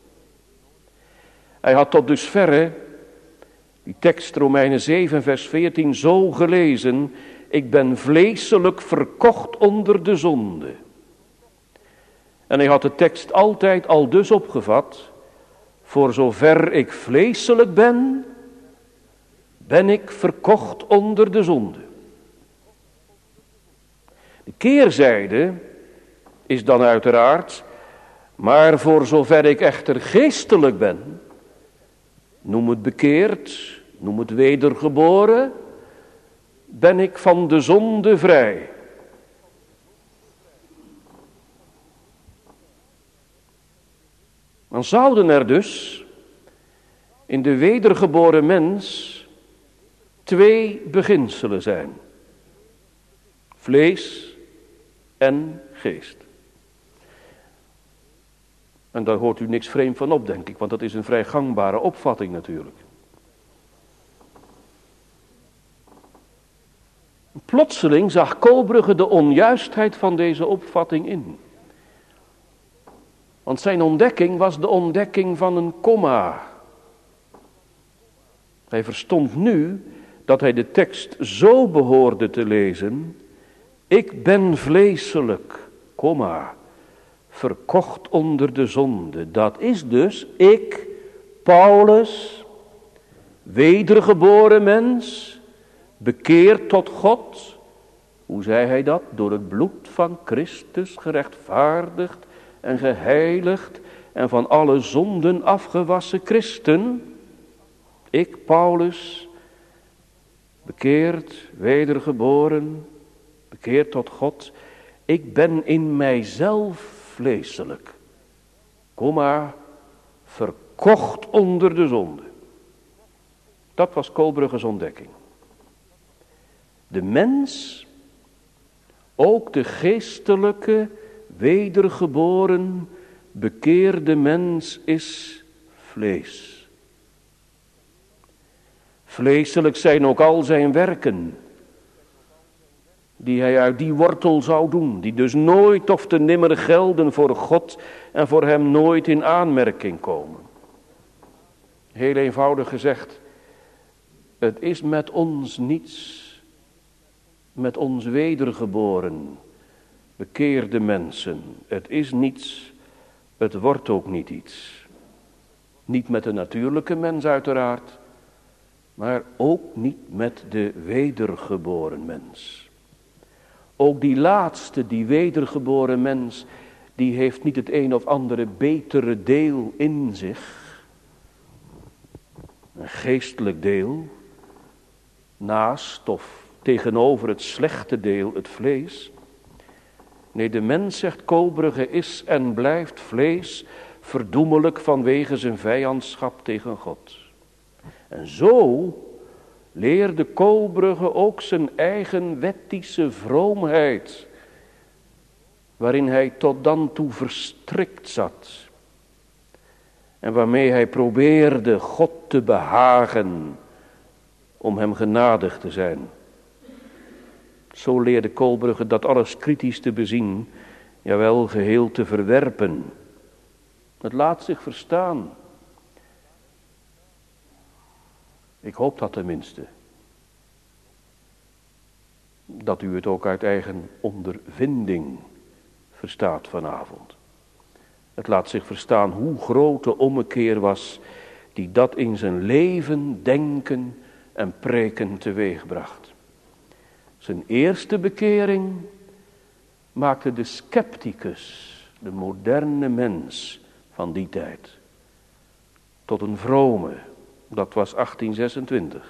Hij had tot dusverre die tekst Romeinen zeven vers veertien zo gelezen: ik ben vleeselijk verkocht onder de zonde. En hij had de tekst altijd al dus opgevat: voor zover ik vleeselijk ben, ben ik verkocht onder de zonde. De keerzijde is dan uiteraard: maar voor zover ik echter geestelijk ben, noem het bekeerd, noem het wedergeboren, ben ik van de zonde vrij. Dan zouden er dus in de wedergeboren mens twee beginselen zijn: vlees en geest. En daar hoort u niks vreemd van op, denk ik, want dat is een vrij gangbare opvatting natuurlijk. Plotseling zag Kolbrugge de onjuistheid van deze opvatting in. Want zijn ontdekking was de ontdekking van een komma. Hij verstond nu dat hij de tekst zo behoorde te lezen: ik ben vleeselijk, komma, verkocht onder de zonde. Dat is dus, ik, Paulus, wedergeboren mens, bekeerd tot God. Hoe zei hij dat? Door het bloed van Christus gerechtvaardigd en geheiligd en van alle zonden afgewassen christen. Ik, Paulus, bekeerd, wedergeboren, bekeerd tot God. Ik ben in mijzelf vleeselijk. Kom maar, verkocht onder de zonde. Dat was Koolbrugge's ontdekking. De mens, ook de geestelijke, wedergeboren, bekeerde mens is vlees. Vleeselijk zijn ook al zijn werken, die hij uit die wortel zou doen, die dus nooit of te nimmer gelden voor God en voor hem nooit in aanmerking komen. Heel eenvoudig gezegd, het is met ons niets, met ons wedergeboren, bekeerde mensen. Het is niets, het wordt ook niet iets. Niet met de natuurlijke mens uiteraard, maar ook niet met de wedergeboren mens. Ook die laatste, die wedergeboren mens, die heeft niet het een of andere betere deel in zich. Een geestelijk deel, naast of tegenover het slechte deel, het vlees. Nee, de mens, zegt Koolbrugge, is en blijft vlees, verdoemelijk vanwege zijn vijandschap tegen God. En zo leerde Koolbrugge ook zijn eigen wettische vroomheid, waarin hij tot dan toe verstrikt zat. En waarmee hij probeerde God te behagen, om hem genadig te zijn. Zo leerde Koolbrugge dat alles kritisch te bezien, jawel geheel te verwerpen. Het laat zich verstaan. Ik hoop dat tenminste. Dat u het ook uit eigen ondervinding verstaat vanavond. Het laat zich verstaan hoe groot de ommekeer was die dat in zijn leven, denken en preken teweegbracht. Zijn eerste bekering maakte de scepticus, de moderne mens van die tijd, tot een vrome. Dat was achttien zesentwintig.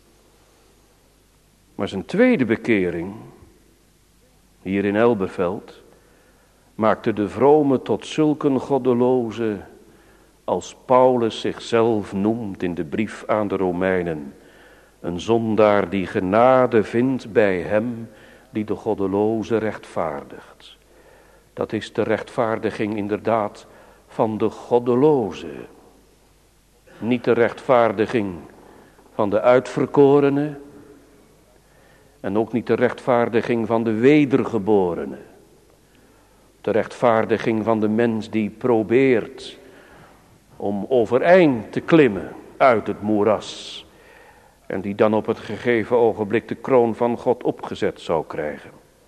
Maar zijn tweede bekering, hier in Elberfeld, maakte de vrome tot zulke goddeloze, als Paulus zichzelf noemt in de brief aan de Romeinen. Een zondaar die genade vindt bij hem die de goddeloze rechtvaardigt. Dat is de rechtvaardiging inderdaad van de goddeloze. Niet de rechtvaardiging van de uitverkorene. En ook niet de rechtvaardiging van de wedergeborene. De rechtvaardiging van de mens die probeert om overeind te klimmen uit het moeras. En die dan op het gegeven ogenblik de kroon van God opgezet zou krijgen.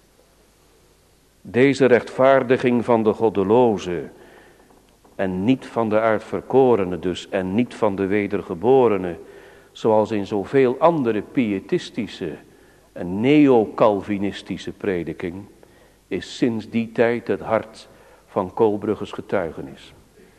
Deze rechtvaardiging van de goddeloze en niet van de uitverkorene dus en niet van de wedergeborene, zoals in zoveel andere pietistische en neo-calvinistische prediking, is sinds die tijd het hart van Koolbrugge's getuigenis.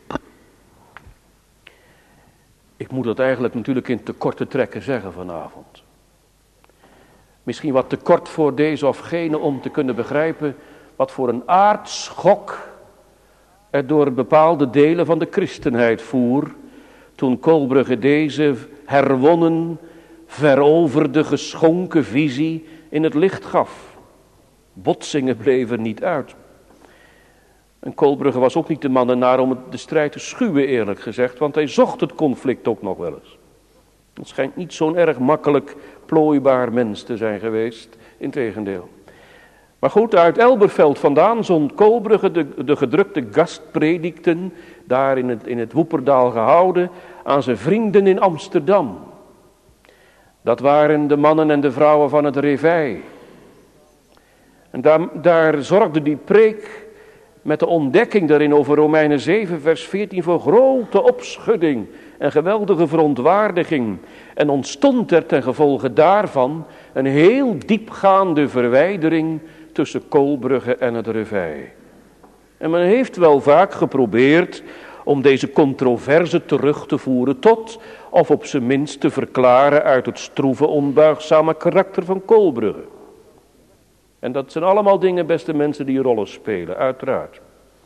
Ik moet dat eigenlijk natuurlijk in te korte trekken zeggen vanavond. Misschien wat te kort voor deze of gene om te kunnen begrijpen wat voor een aardschok er door bepaalde delen van de christenheid voer, toen Koolbrugge deze herwonnen, veroverde, geschonken visie in het licht gaf. Botsingen bleven niet uit. En Koolbrugge was ook niet de man ernaar om de strijd te schuwen, eerlijk gezegd, want hij zocht het conflict ook nog wel eens. Het schijnt niet zo'n erg makkelijk plooibaar mens te zijn geweest, integendeel. Maar goed, uit Elberfeld vandaan zond Koolbrugge de, de gedrukte gastpredikten, daar in het, in het Woeperdaal gehouden, aan zijn vrienden in Amsterdam. Dat waren de mannen en de vrouwen van het Réveil. En daar, daar zorgde die preek met de ontdekking daarin over Romeinen zeven vers veertien voor grote opschudding en geweldige verontwaardiging. En ontstond er ten gevolge daarvan een heel diepgaande verwijdering tussen Kolbrugge en het Revij. En men heeft wel vaak geprobeerd om deze controverse terug te voeren tot, of op zijn minst te verklaren uit het stroeve, onbuigzame karakter van Kolbrugge. En dat zijn allemaal dingen, beste mensen, die rollen spelen, uiteraard.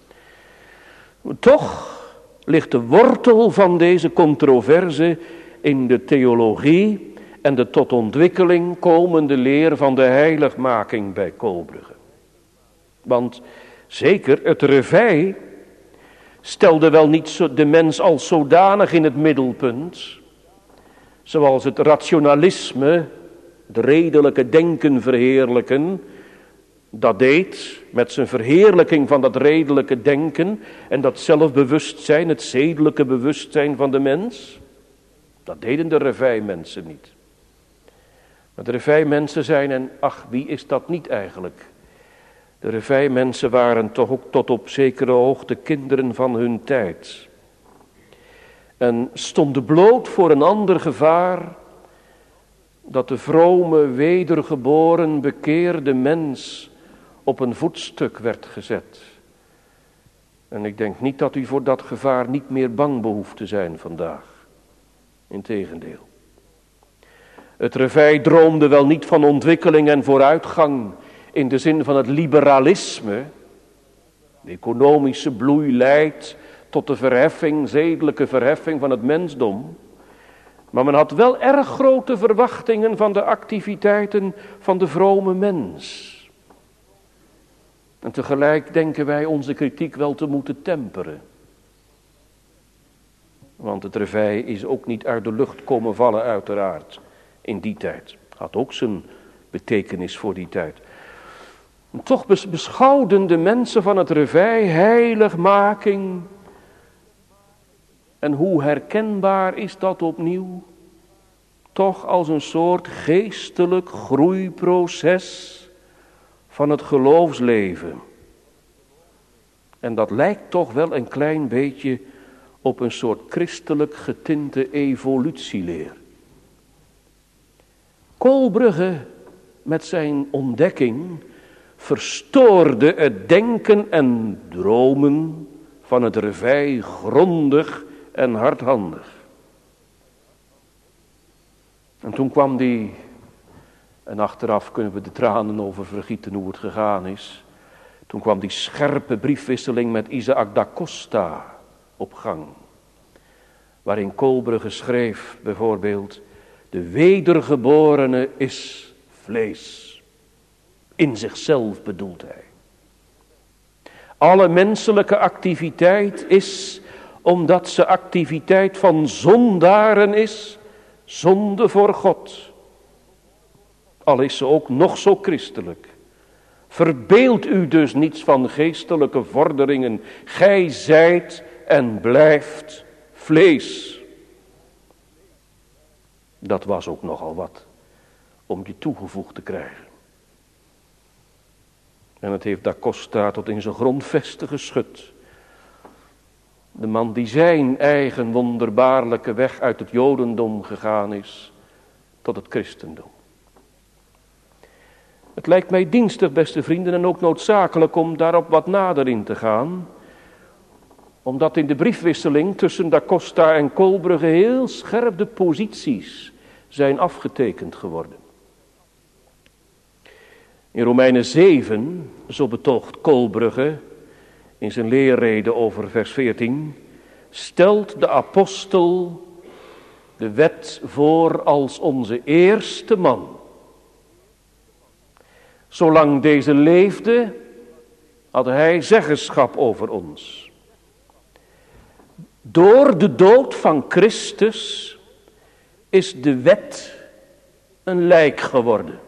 Toch ligt de wortel van deze controverse in de theologie en de tot ontwikkeling komende leer van de heiligmaking bij Kolbrugge. Want zeker het Revij stelde wel niet de mens als zodanig in het middelpunt, zoals het rationalisme, het redelijke denken verheerlijken, dat deed met zijn verheerlijking van dat redelijke denken en dat zelfbewustzijn, het zedelijke bewustzijn van de mens. Dat deden de Revijmensen niet. Maar de Revijmensen zijn, en ach, wie is dat niet eigenlijk? De Revijmensen waren toch ook tot op zekere hoogte kinderen van hun tijd. En stonden bloot voor een ander gevaar, dat de vrome, wedergeboren, bekeerde mens op een voetstuk werd gezet. En ik denk niet dat u voor dat gevaar niet meer bang behoeft te zijn vandaag. Integendeel. Het Revij droomde wel niet van ontwikkeling en vooruitgang in de zin van het liberalisme. De economische bloei leidt tot de verheffing, zedelijke verheffing van het mensdom. Maar men had wel erg grote verwachtingen van de activiteiten van de vrome mens. En tegelijk denken wij onze kritiek wel te moeten temperen. Want het Revij is ook niet uit de lucht komen vallen, uiteraard, in die tijd. Had ook zijn betekenis voor die tijd. En toch beschouwden de mensen van het Revij heiligmaking. En hoe herkenbaar is dat opnieuw? Toch als een soort geestelijk groeiproces van het geloofsleven. En dat lijkt toch wel een klein beetje op een soort christelijk getinte evolutieleer. Kolbrugge met zijn ontdekking verstoorde het denken en dromen van het Revij grondig en hardhandig. En toen kwam die, en achteraf kunnen we de tranen over vergieten hoe het gegaan is. Toen kwam die scherpe briefwisseling met Isaac da Costa op gang. Waarin Kolbrugge schreef bijvoorbeeld: de wedergeborene is vlees. In zichzelf bedoelt hij. Alle menselijke activiteit is, omdat ze activiteit van zondaren is, zonde voor God. Al is ze ook nog zo christelijk. Verbeeld u dus niets van geestelijke vorderingen. Gij zijt en blijft vlees. Dat was ook nogal wat om je toegevoegd te krijgen. En het heeft da Costa tot in zijn grondvesten geschud. De man die zijn eigen wonderbaarlijke weg uit het Jodendom gegaan is tot het christendom. Het lijkt mij dienstig, beste vrienden, en ook noodzakelijk om daarop wat nader in te gaan. Omdat in de briefwisseling tussen da Costa en Kolbrugge heel scherp de posities zijn afgetekend geworden. In Romeinen zeven, zo betoogt Kolbrugge in zijn leerrede over vers veertien, stelt de apostel de wet voor als onze eerste man. Zolang deze leefde, had hij zeggenschap over ons. Door de dood van Christus is de wet een lijk geworden.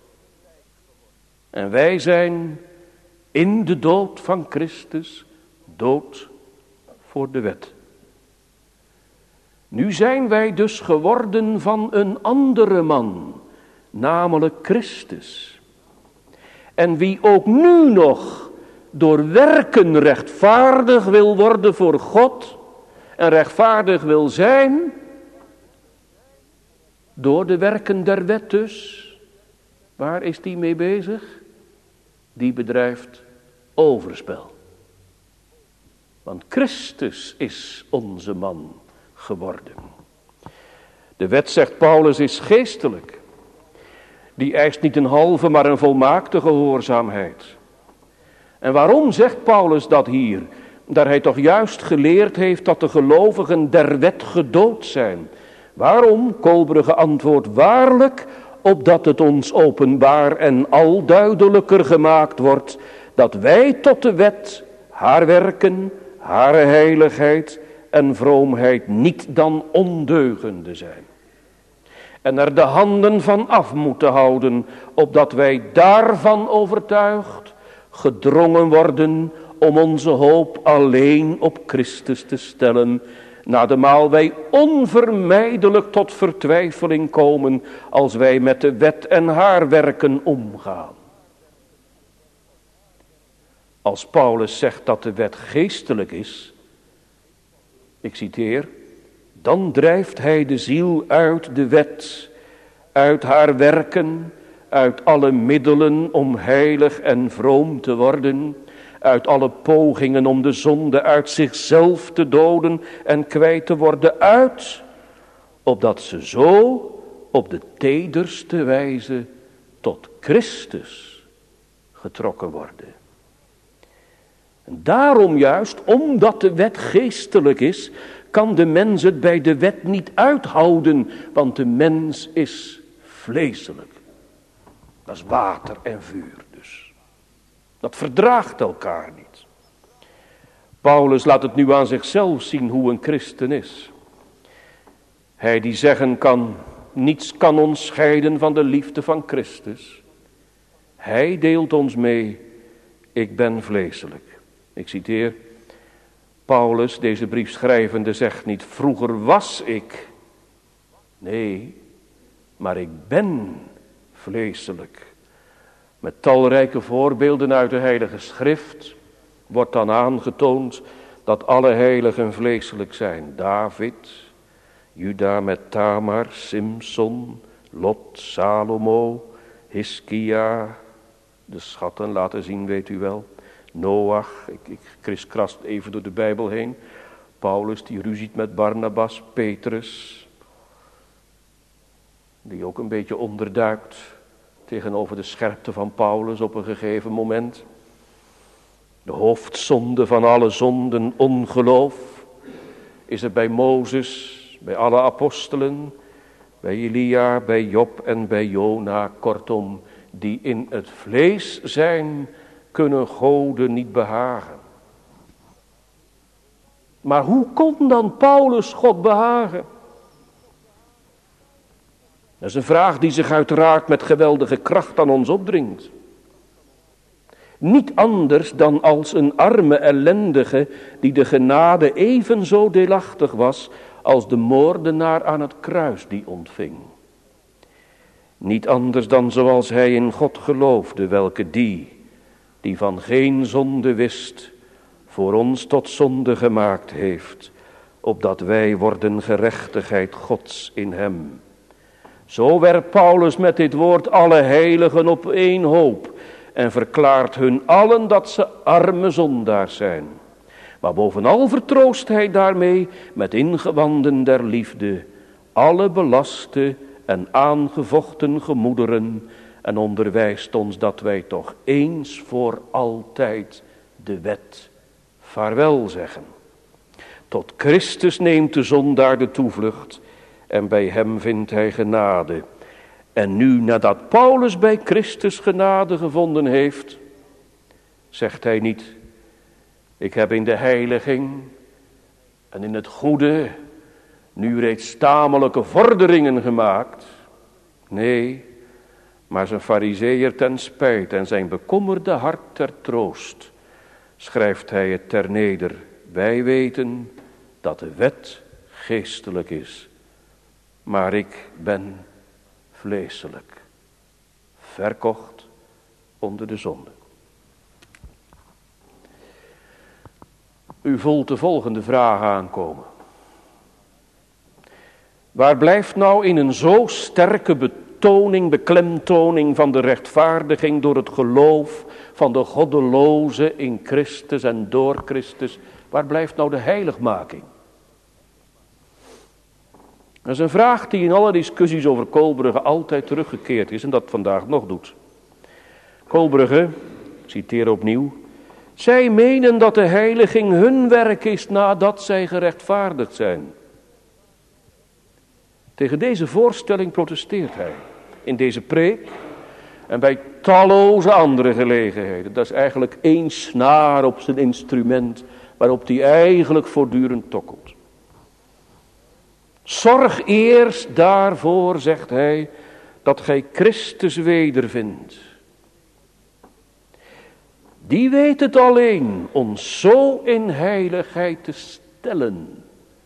En wij zijn in de dood van Christus dood voor de wet. Nu zijn wij dus geworden van een andere man, namelijk Christus. En wie ook nu nog door werken rechtvaardig wil worden voor God en rechtvaardig wil zijn, door de werken der wet dus, waar is die mee bezig? Die bedrijft overspel. Want Christus is onze man geworden. De wet, zegt Paulus, is geestelijk. Die eist niet een halve, maar een volmaakte gehoorzaamheid. En waarom zegt Paulus dat hier? Daar hij toch juist geleerd heeft dat de gelovigen der wet gedood zijn. Waarom? Kolbrugge antwoordt, waarlijk, opdat het ons openbaar en al duidelijker gemaakt wordt, dat wij tot de wet, haar werken, haar heiligheid en vroomheid niet dan ondeugende zijn. En er de handen van af moeten houden, opdat wij daarvan overtuigd, gedrongen worden om onze hoop alleen op Christus te stellen, nademaal wij onvermijdelijk tot vertwijfeling komen als wij met de wet en haar werken omgaan. Als Paulus zegt dat de wet geestelijk is, ik citeer, dan drijft hij de ziel uit de wet, uit haar werken, uit alle middelen om heilig en vroom te worden, uit alle pogingen om de zonde uit zichzelf te doden en kwijt te worden, uit, opdat ze zo op de tederste wijze tot Christus getrokken worden. En daarom juist, omdat de wet geestelijk is, kan de mens het bij de wet niet uithouden, want de mens is vleeselijk. Dat is water en vuur dus. Dat verdraagt elkaar niet. Paulus laat het nu aan zichzelf zien hoe een christen is. Hij die zeggen kan, niets kan ons scheiden van de liefde van Christus. Hij deelt ons mee, ik ben vleeselijk. Ik citeer, Paulus, deze brief schrijvende, zegt niet, vroeger was ik. Nee, maar ik ben vleeselijk. Met talrijke voorbeelden uit de Heilige Schrift wordt dan aangetoond dat alle heiligen vleeselijk zijn. David, Juda met Tamar, Simson, Lot, Salomo, Hiskia, de schatten laten zien, weet u wel. Noach, ik, ik kriskrast even door de Bijbel heen. Paulus die ruziet met Barnabas, Petrus, die ook een beetje onderduikt tegenover de scherpte van Paulus op een gegeven moment. De hoofdzonde van alle zonden, ongeloof, is er bij Mozes, bij alle apostelen, bij Elia, bij Job en bij Jona, kortom, die in het vlees zijn, kunnen goden niet behagen. Maar hoe kon dan Paulus God behagen? Dat is een vraag die zich uiteraard met geweldige kracht aan ons opdringt. Niet anders dan als een arme ellendige die de genade evenzo deelachtig was als de moordenaar aan het kruis die ontving. Niet anders dan zoals hij in God geloofde, welke die, die van geen zonde wist, voor ons tot zonde gemaakt heeft, opdat wij worden gerechtigheid Gods in hem. Zo werpt Paulus met dit woord alle heiligen op één hoop en verklaart hun allen dat ze arme zondaars zijn. Maar bovenal vertroost hij daarmee met ingewanden der liefde alle belaste en aangevochten gemoederen en onderwijst ons dat wij toch eens voor altijd de wet vaarwel zeggen. Tot Christus neemt de zondaar de toevlucht en bij hem vindt hij genade. En nu, nadat Paulus bij Christus genade gevonden heeft, zegt hij niet, ik heb in de heiliging en in het goede nu reeds tamelijke vorderingen gemaakt. Nee, maar zijn farizeeër ten spijt en zijn bekommerde hart ter troost, schrijft hij het ter neder. Wij weten dat de wet geestelijk is, maar ik ben vleeselijk, verkocht onder de zonde. U voelt de volgende vraag aankomen. Waar blijft nou in een zo sterke betoning, beklemtoning van de rechtvaardiging door het geloof van de goddeloze in Christus en door Christus, waar blijft nou de heiligmaking? Dat is een vraag die in alle discussies over Koolbrugge altijd teruggekeerd is en dat vandaag nog doet. Koolbrugge, ik citeer opnieuw, zij menen dat de heiliging hun werk is nadat zij gerechtvaardigd zijn. Tegen deze voorstelling protesteert hij in deze preek en bij talloze andere gelegenheden. Dat is eigenlijk één snaar op zijn instrument waarop hij eigenlijk voortdurend tokkelt. Zorg eerst daarvoor, zegt hij, dat gij Christus wedervindt. Die weet het alleen ons zo in heiligheid te stellen,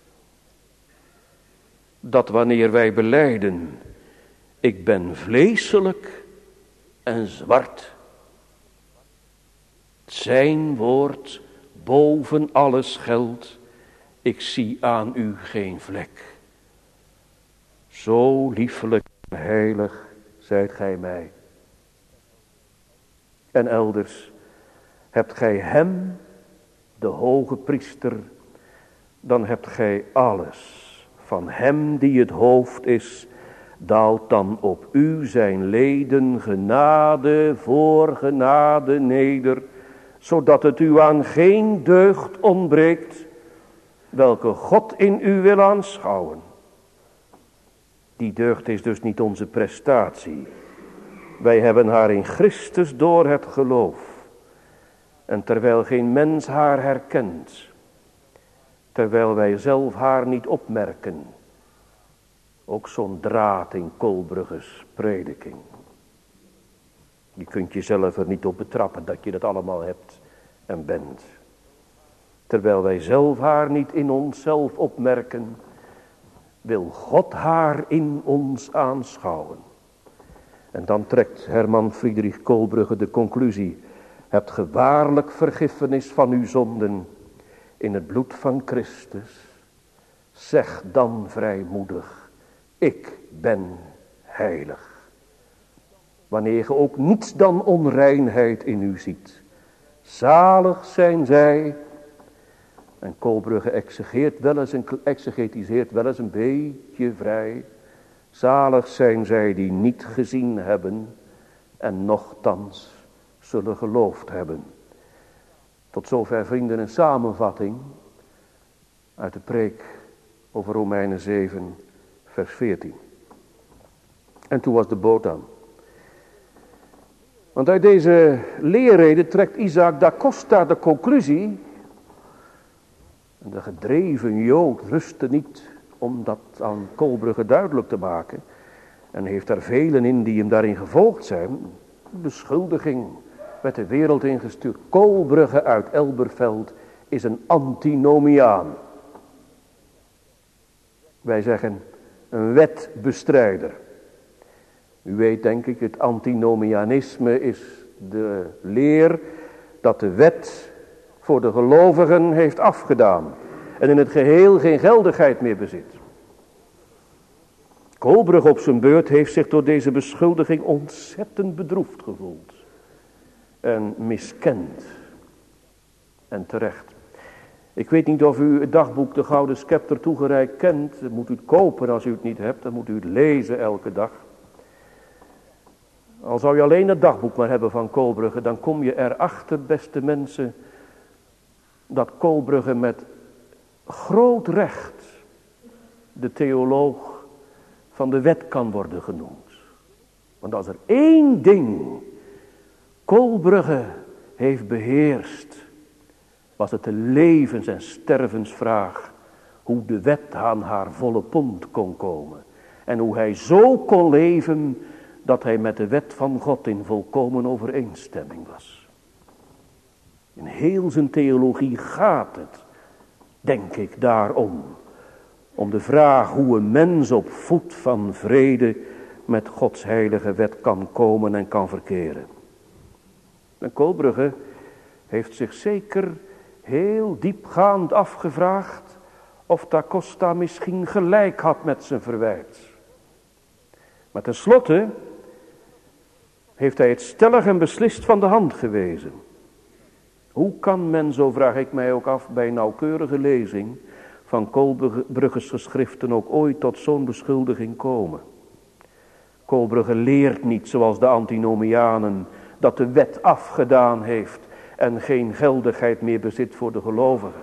dat wanneer wij belijden, ik ben vleeselijk en zwart, zijn woord boven alles geldt, ik zie aan u geen vlek. Zo liefelijk en heilig zijt gij mij. En elders hebt gij hem, de hoge priester, dan hebt gij alles. Van hem die het hoofd is, daalt dan op u zijn leden genade voor genade neder, zodat het u aan geen deugd ontbreekt, welke God in u wil aanschouwen. Die deugd is dus niet onze prestatie. Wij hebben haar in Christus door het geloof. En terwijl geen mens haar herkent, terwijl wij zelf haar niet opmerken, ook zo'n draad in Koolbrugges prediking. Je kunt jezelf er niet op betrappen dat je dat allemaal hebt en bent. Terwijl wij zelf haar niet in onszelf opmerken, wil God haar in ons aanschouwen. En dan trekt Herman Friedrich Koolbrugge de conclusie: hebt ge waarlijk vergiffenis van uw zonden in het bloed van Christus? Zeg dan vrijmoedig, ik ben heilig. Wanneer ge ook niets dan onreinheid in u ziet. Zalig zijn zij. En Koolbrugge exegeert wel eens, exegetiseert wel eens een beetje vrij. Zalig zijn zij die niet gezien hebben en nochtans zullen geloofd hebben. Tot zover, vrienden, een samenvatting uit de preek over Romeinen zeven, vers veertien. En toen was de boot aan. Want uit deze leerrede trekt Isaac da Costa de conclusie: de gedreven Jood rustte niet om dat aan Koolbrugge duidelijk te maken, en heeft er velen in die hem daarin gevolgd zijn, beschuldiging met de wereld ingestuurd. Koolbrugge uit Elberfeld is een antinomiaan. Wij zeggen een wetbestrijder. U weet denk ik, het antinomianisme is de leer dat de wet voor de gelovigen heeft afgedaan en in het geheel geen geldigheid meer bezit. Koolbrugge op zijn beurt heeft zich door deze beschuldiging ontzettend bedroefd gevoeld en miskend. En terecht. Ik weet niet of u het dagboek De Gouden Scepter toegereikt kent. Dat moet u het kopen als u het niet hebt. Dan moet u het lezen elke dag. Al zou je alleen het dagboek maar hebben van Koolbrugge, dan kom je erachter, beste mensen, dat Koolbrugge met groot recht de theoloog van de wet kan worden genoemd. Want als er één ding Koolbrugge heeft beheerst, was het de levens- en stervensvraag, hoe de wet aan haar volle punt kon komen. En hoe hij zo kon leven dat hij met de wet van God in volkomen overeenstemming was. In heel zijn theologie gaat het, denk ik, daarom. Om de vraag hoe een mens op voet van vrede met Gods heilige wet kan komen en kan verkeren. En Koolbrugge heeft zich zeker heel diepgaand afgevraagd of Da Costa misschien gelijk had met zijn verwijt. Maar tenslotte heeft hij het stellig en beslist van de hand gewezen. Hoe kan men, zo vraag ik mij ook af bij nauwkeurige lezing van Koolbrugge's geschriften, ook ooit tot zo'n beschuldiging komen? Koolbrugge leert niet, zoals de antinomianen, dat de wet afgedaan heeft en geen geldigheid meer bezit voor de gelovigen.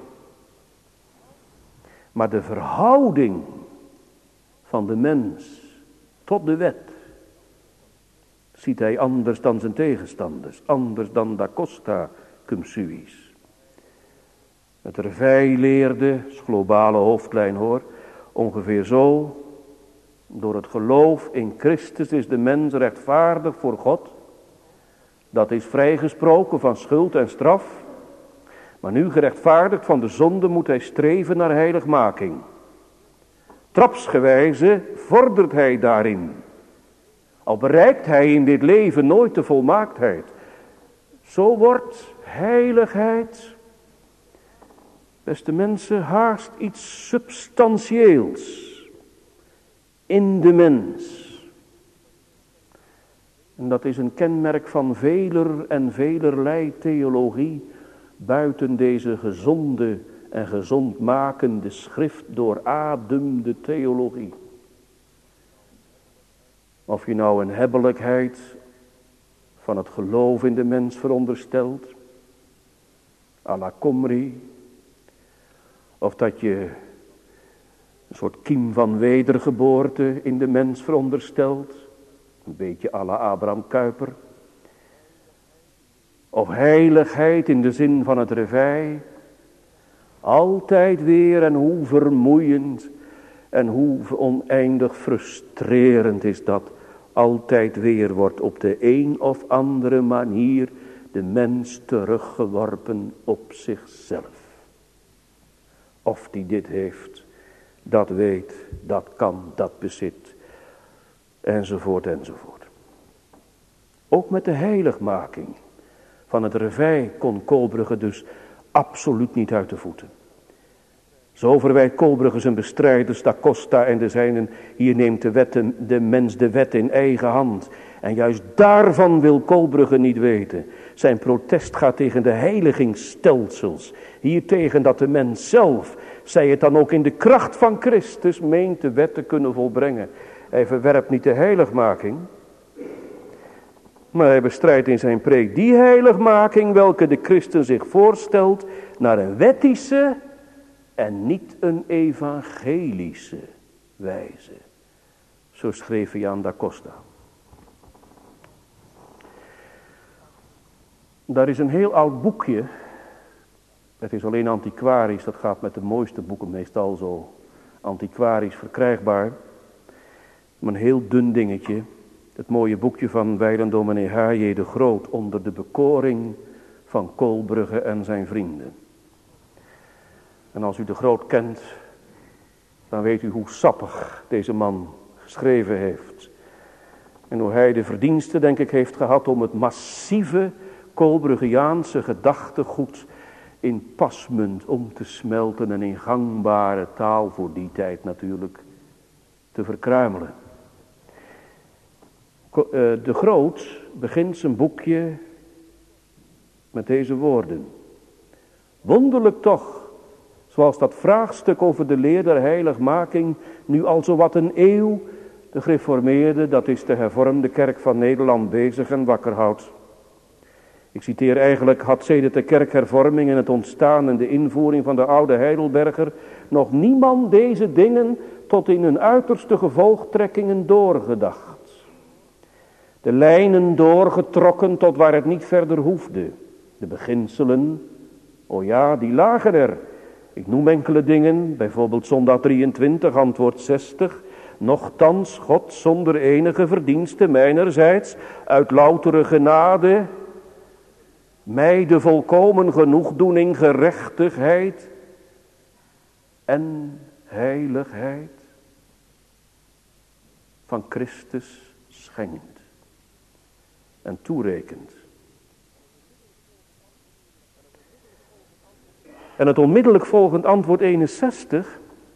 Maar de verhouding van de mens tot de wet ziet hij anders dan zijn tegenstanders, anders dan Da Costa cum suis. Het Revij leerde, is globale hoofdlijn hoor, ongeveer zo: door het geloof in Christus is de mens rechtvaardig voor God. Dat is vrijgesproken van schuld en straf. Maar nu gerechtvaardigd van de zonde moet hij streven naar heiligmaking. Trapsgewijze vordert hij daarin. Al bereikt hij in dit leven nooit de volmaaktheid. Zo wordt heiligheid, beste mensen, haast iets substantieels in de mens. En dat is een kenmerk van veler en velerlei theologie buiten deze gezonde en gezondmakende schrift doorademde theologie. Of je nou een hebbelijkheid van het geloof in de mens veronderstelt, à la Comrie, of dat je een soort kiem van wedergeboorte in de mens veronderstelt, een beetje à la Abraham Kuyper, of heiligheid in de zin van het Revij, altijd weer, en hoe vermoeiend en hoe oneindig frustrerend is dat, altijd weer wordt op de een of andere manier de mens teruggeworpen op zichzelf. Of die dit heeft, dat weet, dat kan, dat bezit, enzovoort, enzovoort. Ook met de heiligmaking van het Revij kon Koolbrugge dus absoluut niet uit de voeten. Zo verwijt Koolbrugge zijn bestrijders, Da Costa en de zijnen: hier neemt de, wet, de mens de wet in eigen hand. En juist daarvan wil Koolbrugge niet weten. Zijn protest gaat tegen de heiligingsstelsels. Hier tegen dat de mens zelf, zij het dan ook in de kracht van Christus, meent de wet te kunnen volbrengen. Hij verwerpt niet de heiligmaking, maar hij bestrijdt in zijn preek die heiligmaking welke de christen zich voorstelt naar een wettische en niet een evangelische wijze. Zo schreef Jan Da Costa. Daar is een heel oud boekje. Het is alleen antiquarisch, dat gaat met de mooiste boeken meestal zo antiquarisch verkrijgbaar. Maar een heel dun dingetje. Het mooie boekje van wijlen dominee H J de Groot onder de bekoring van Koolbrugge en zijn vrienden. En als u de Groot kent, dan weet u hoe sappig deze man geschreven heeft. En hoe hij de verdienste, denk ik, heeft gehad om het massieve Koolbruggiaanse gedachtegoed in pasmunt om te smelten en in gangbare taal voor die tijd natuurlijk te verkruimelen. De Groot begint zijn boekje met deze woorden. Wonderlijk toch, zoals dat vraagstuk over de leer der heiligmaking nu al zo wat een eeuw de gereformeerde, dat is de hervormde kerk van Nederland, bezig en wakker houdt. Ik citeer eigenlijk: had sedert de kerkhervorming en het ontstaan en de invoering van de oude Heidelberger nog niemand deze dingen tot in hun uiterste gevolgtrekkingen doorgedacht. De lijnen doorgetrokken tot waar het niet verder hoefde. De beginselen, oh ja, die lagen er. Ik noem enkele dingen, bijvoorbeeld zondag drieëntwintig, antwoord zestig. Nochtans, God zonder enige verdienste mijnerzijds, uit loutere genade, mij de volkomen genoegdoening, gerechtigheid en heiligheid van Christus schenkt en toerekent. En het onmiddellijk volgend antwoord eenenzestig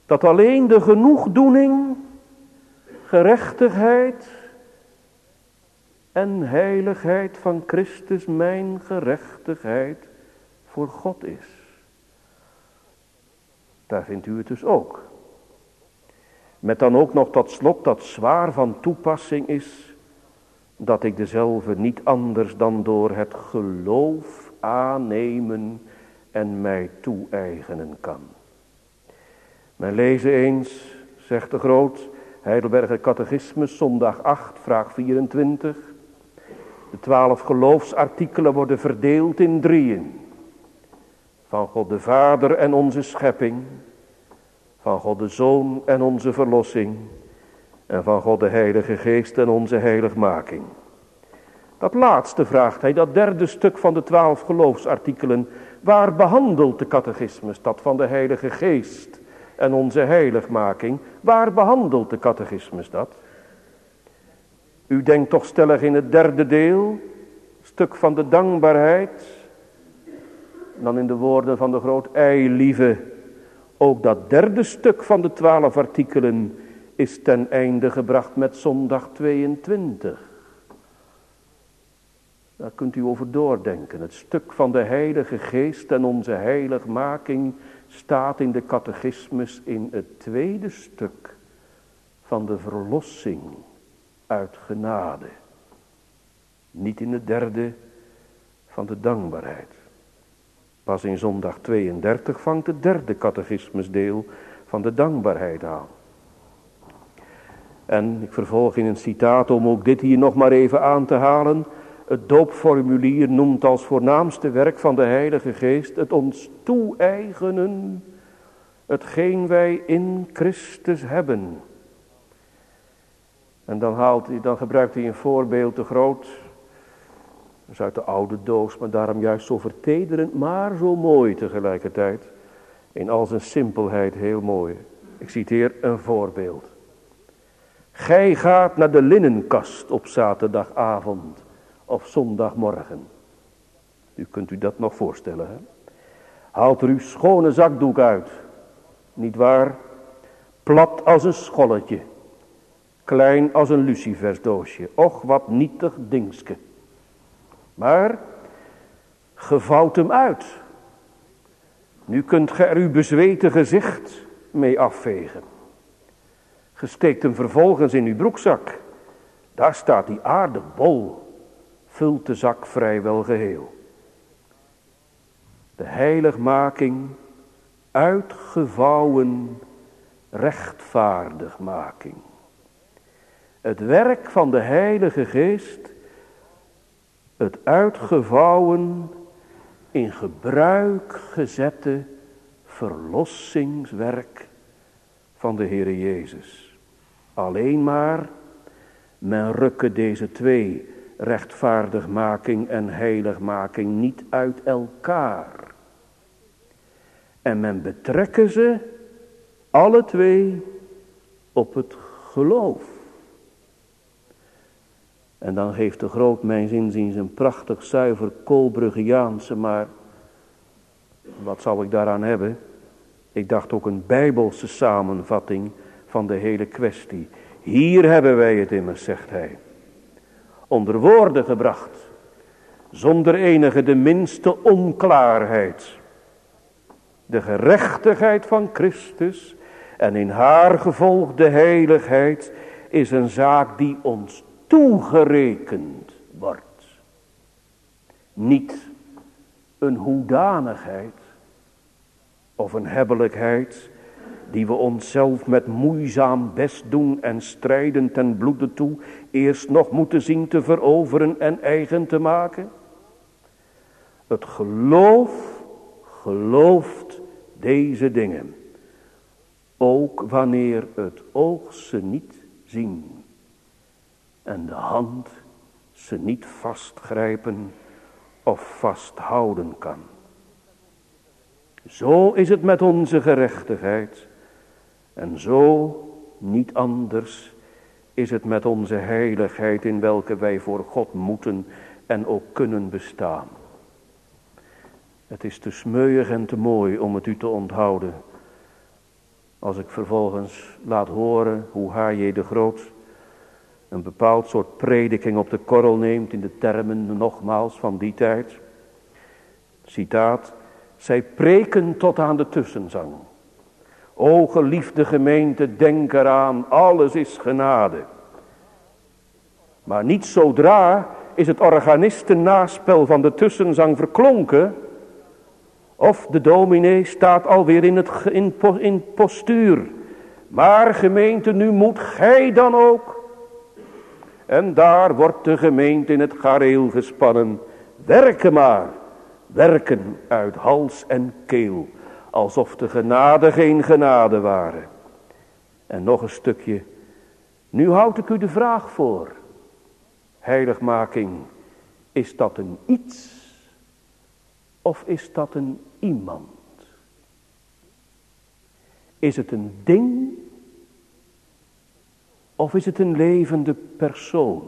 dat alleen de genoegdoening, gerechtigheid en heiligheid van Christus mijn gerechtigheid voor God is. Daar vindt u het dus ook. Met dan ook nog tot slot dat zwaar van toepassing is, dat ik dezelfde niet anders dan door het geloof aannemen en mij toe-eigenen kan. Men lezen eens, zegt de groot Heidelberger Catechismus, zondag acht, vraag vierentwintig. De twaalf geloofsartikelen worden verdeeld in drieën. Van God de Vader en onze schepping, van God de Zoon en onze verlossing, en van God de Heilige Geest en onze heiligmaking. Dat laatste vraagt hij, dat derde stuk van de twaalf geloofsartikelen, waar behandelt de catechismus dat van de Heilige Geest en onze heiligmaking? Waar behandelt de catechismus dat? U denkt toch stellig in het derde deel, stuk van de dankbaarheid, dan in de woorden van de groot eilieve, ook dat derde stuk van de twaalf artikelen is ten einde gebracht met zondag tweeëntwintig. Daar kunt u over doordenken. Het stuk van de Heilige Geest en onze heiligmaking staat in de catechismus in het tweede stuk van de verlossing uit genade. Niet in het derde van de dankbaarheid. Pas in zondag tweeëndertig vangt het derde catechismusdeel van de dankbaarheid aan. En ik vervolg in een citaat om ook dit hier nog maar even aan te halen. Het doopformulier noemt als voornaamste werk van de Heilige Geest het ons toe-eigenen, hetgeen wij in Christus hebben. En dan, haalt hij, dan gebruikt hij een voorbeeld te groot, dat is uit de oude doos, maar daarom juist zo vertederend, maar zo mooi tegelijkertijd. In al zijn simpelheid heel mooi. Ik citeer een voorbeeld. Gij gaat naar de linnenkast op zaterdagavond of zondagmorgen. U kunt u dat nog voorstellen, hè? Haalt er uw schone zakdoek uit. Niet waar? Plat als een scholletje. Klein als een lucifersdoosje. Och, wat nietig dingske. Maar, ge vouwt hem uit. Nu kunt ge er uw bezweten gezicht mee afvegen. Ge steekt hem vervolgens in uw broekzak. Daar staat die aardig bol. Vult de zak vrijwel geheel. De heiligmaking, uitgevouwen rechtvaardigmaking. Het werk van de Heilige Geest, het uitgevouwen in gebruik gezette verlossingswerk van de Heere Jezus. Alleen maar, men rukke deze twee, rechtvaardigmaking en heiligmaking, niet uit elkaar. En men betrekken ze, alle twee, op het geloof. En dan geeft de groot mijns inziens een prachtig zuiver Koolbruggiaanse, maar wat zou ik daaraan hebben? Ik dacht ook een bijbelse samenvatting van de hele kwestie. Hier hebben wij het immers, zegt hij. Onder woorden gebracht, zonder enige de minste onklaarheid. De gerechtigheid van Christus en in haar gevolg de heiligheid is een zaak die ons toegerekend wordt. Niet een hoedanigheid of een hebbelijkheid die we onszelf met moeizaam best doen en strijden ten bloede toe eerst nog moeten zien te veroveren en eigen te maken. Het geloof gelooft deze dingen, ook wanneer het oog ze niet zien en de hand ze niet vastgrijpen of vasthouden kan. Zo is het met onze gerechtigheid en zo niet anders is het met onze heiligheid in welke wij voor God moeten en ook kunnen bestaan. Het is te smeuig en te mooi om het u te onthouden. Als ik vervolgens laat horen hoe H J de Groot een bepaald soort prediking op de korrel neemt in de termen nogmaals van die tijd. Citaat, zij preken tot aan de tussenzang. O geliefde gemeente, denk eraan, alles is genade. Maar niet zodra is het organistennaspel van de tussenzang verklonken, of de dominee staat alweer in, het, in, in postuur. Maar gemeente, nu moet gij dan ook. En daar wordt de gemeente in het gareel gespannen. Werken maar, werken uit hals en keel. Alsof de genade geen genade waren. En nog een stukje. Nu houd ik u de vraag voor. Heiligmaking, is dat een iets? Of is dat een iemand? Is het een ding? Of is het een levende persoon?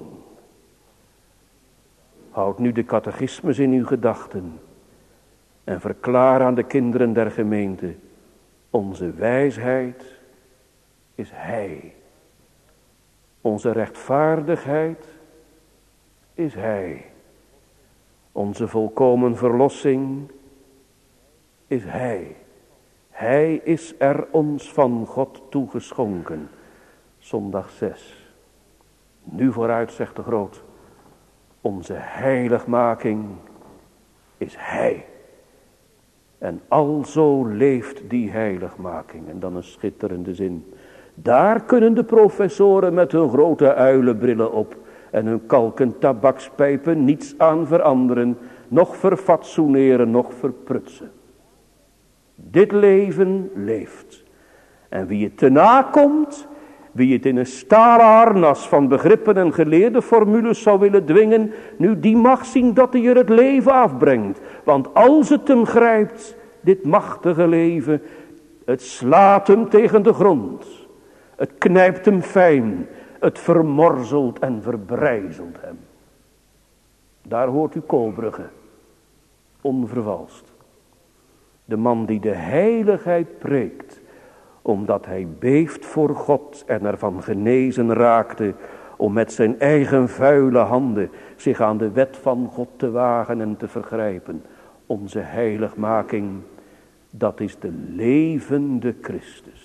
Houd nu de catechismus in uw gedachten. En verklaar aan de kinderen der gemeente. Onze wijsheid is Hij. Onze rechtvaardigheid is Hij. Onze volkomen verlossing is Hij. Hij is er ons van God toegeschonken. Zondag zes. Nu vooruit, zegt de Groot. Onze heiligmaking is Hij. En alzo leeft die heiligmaking. En dan een schitterende zin. Daar kunnen de professoren met hun grote uilenbrillen op en hun kalken tabakspijpen niets aan veranderen, nog verfatsoeneren, nog verprutsen. Dit leven leeft. En wie het te nakomt, wie het in een stalen harnas van begrippen en geleerde formules zou willen dwingen, nu die mag zien dat hij er het leven afbrengt. Want als het hem grijpt, dit machtige leven, het slaat hem tegen de grond. Het knijpt hem fijn. Het vermorzelt en verbrijzelt hem. Daar hoort u Koolbrugge. Onvervalst. De man die de heiligheid preekt. Omdat hij beeft voor God en ervan genezen raakte. Om met zijn eigen vuile handen zich aan de wet van God te wagen en te vergrijpen. Onze heiligmaking, dat is de levende Christus.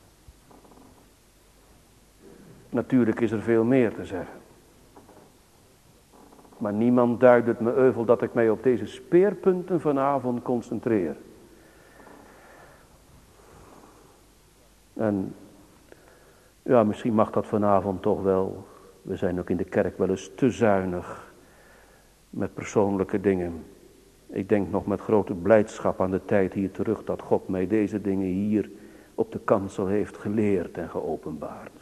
Natuurlijk is er veel meer te zeggen. Maar niemand duidt het me euvel dat ik mij op deze speerpunten vanavond concentreer. En ja, misschien mag dat vanavond toch wel. We zijn ook in de kerk wel eens te zuinig met persoonlijke dingen. Ik denk nog met grote blijdschap aan de tijd hier terug dat God mij deze dingen hier op de kansel heeft geleerd en geopenbaard.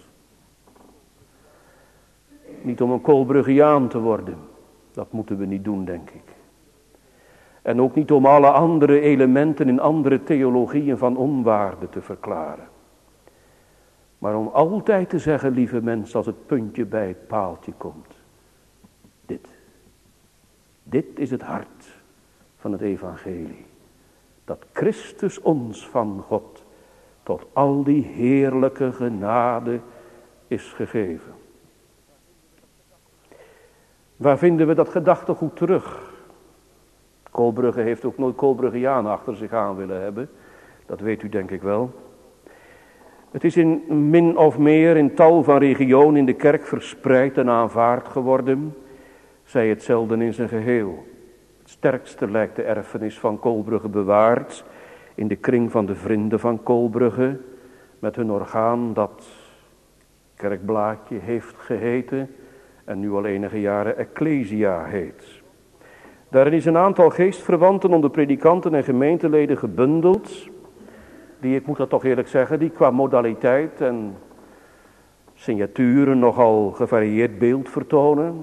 Niet om een Koolbruggiaan te worden. Dat moeten we niet doen, denk ik. En ook niet om alle andere elementen in andere theologieën van onwaarde te verklaren. Maar om altijd te zeggen, lieve mensen, als het puntje bij het paaltje komt. Dit. Dit is het hart van het evangelie. Dat Christus ons van God tot al die heerlijke genade is gegeven. Waar vinden we dat gedachtegoed terug? Koolbrugge heeft ook nooit Koolbruggianen achter zich aan willen hebben. Dat weet u denk ik wel. Het is in min of meer in tal van regionen in de kerk verspreid en aanvaard geworden. Zij het zelden in zijn geheel. Het sterkste lijkt de erfenis van Koolbrugge bewaard. In de kring van de vrienden van Koolbrugge. Met hun orgaan dat kerkblaadje heeft geheten. En nu al enige jaren Ecclesia heet. Daarin is een aantal geestverwanten onder predikanten en gemeenteleden gebundeld. Die, ik moet dat toch eerlijk zeggen, die qua modaliteit en signaturen nogal gevarieerd beeld vertonen.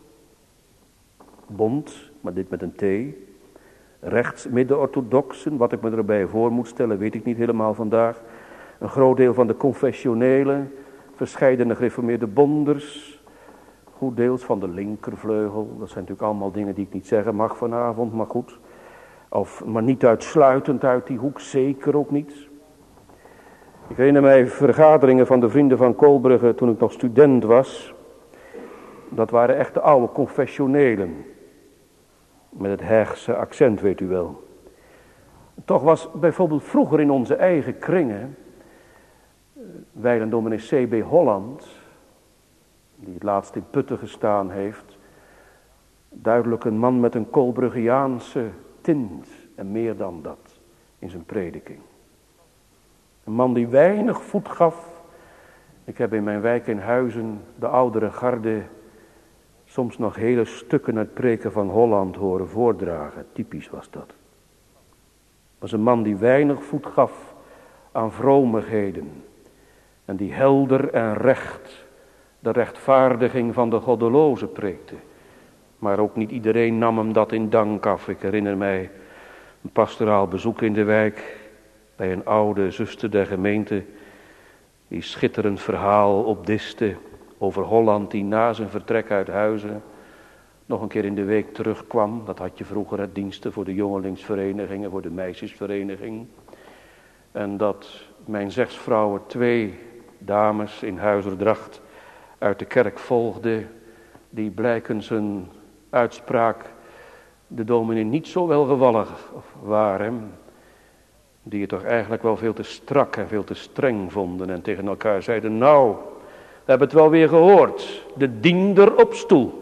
Bond, maar dit met een T. Rechts midden-orthodoxen, wat ik me erbij voor moet stellen, weet ik niet helemaal vandaag. Een groot deel van de confessionelen, verscheidene gereformeerde bonders. Goed deels van de linkervleugel. Dat zijn natuurlijk allemaal dingen die ik niet zeggen mag vanavond, maar goed. Of, maar niet uitsluitend uit die hoek, zeker ook niet. Ik herinner mij vergaderingen van de vrienden van Kolbrugge toen ik nog student was. Dat waren echt de oude confessionelen. Met het Haagse accent, weet u wel. Toch was bijvoorbeeld vroeger in onze eigen kringen, wijlen dominee C B Holland, die het laatst in Putten gestaan heeft, duidelijk een man met een Kolbruggiaanse tint en meer dan dat in zijn prediking. Een man die weinig voet gaf. Ik heb in mijn wijk in Huizen de oudere garde soms nog hele stukken uit preken van Holland horen voordragen. Typisch was dat. Was een man die weinig voet gaf aan vromigheden. En die helder en recht de rechtvaardiging van de goddeloze preekte. Maar ook niet iedereen nam hem dat in dank af. Ik herinner mij een pastoraal bezoek in de wijk bij een oude zuster der gemeente, die schitterend verhaal opdiste over Holland, die na zijn vertrek uit Huizen nog een keer in de week terugkwam. Dat had je vroeger, het diensten voor de jongelingsverenigingen, voor de meisjesvereniging. En dat mijn zegsvrouwen twee dames in huizerdracht uit de kerk volgden, die blijkens een uitspraak de dominee niet zo welgevallig waren, die het toch eigenlijk wel veel te strak en veel te streng vonden en tegen elkaar zeiden: nou, we hebben het wel weer gehoord, de diender op stoel.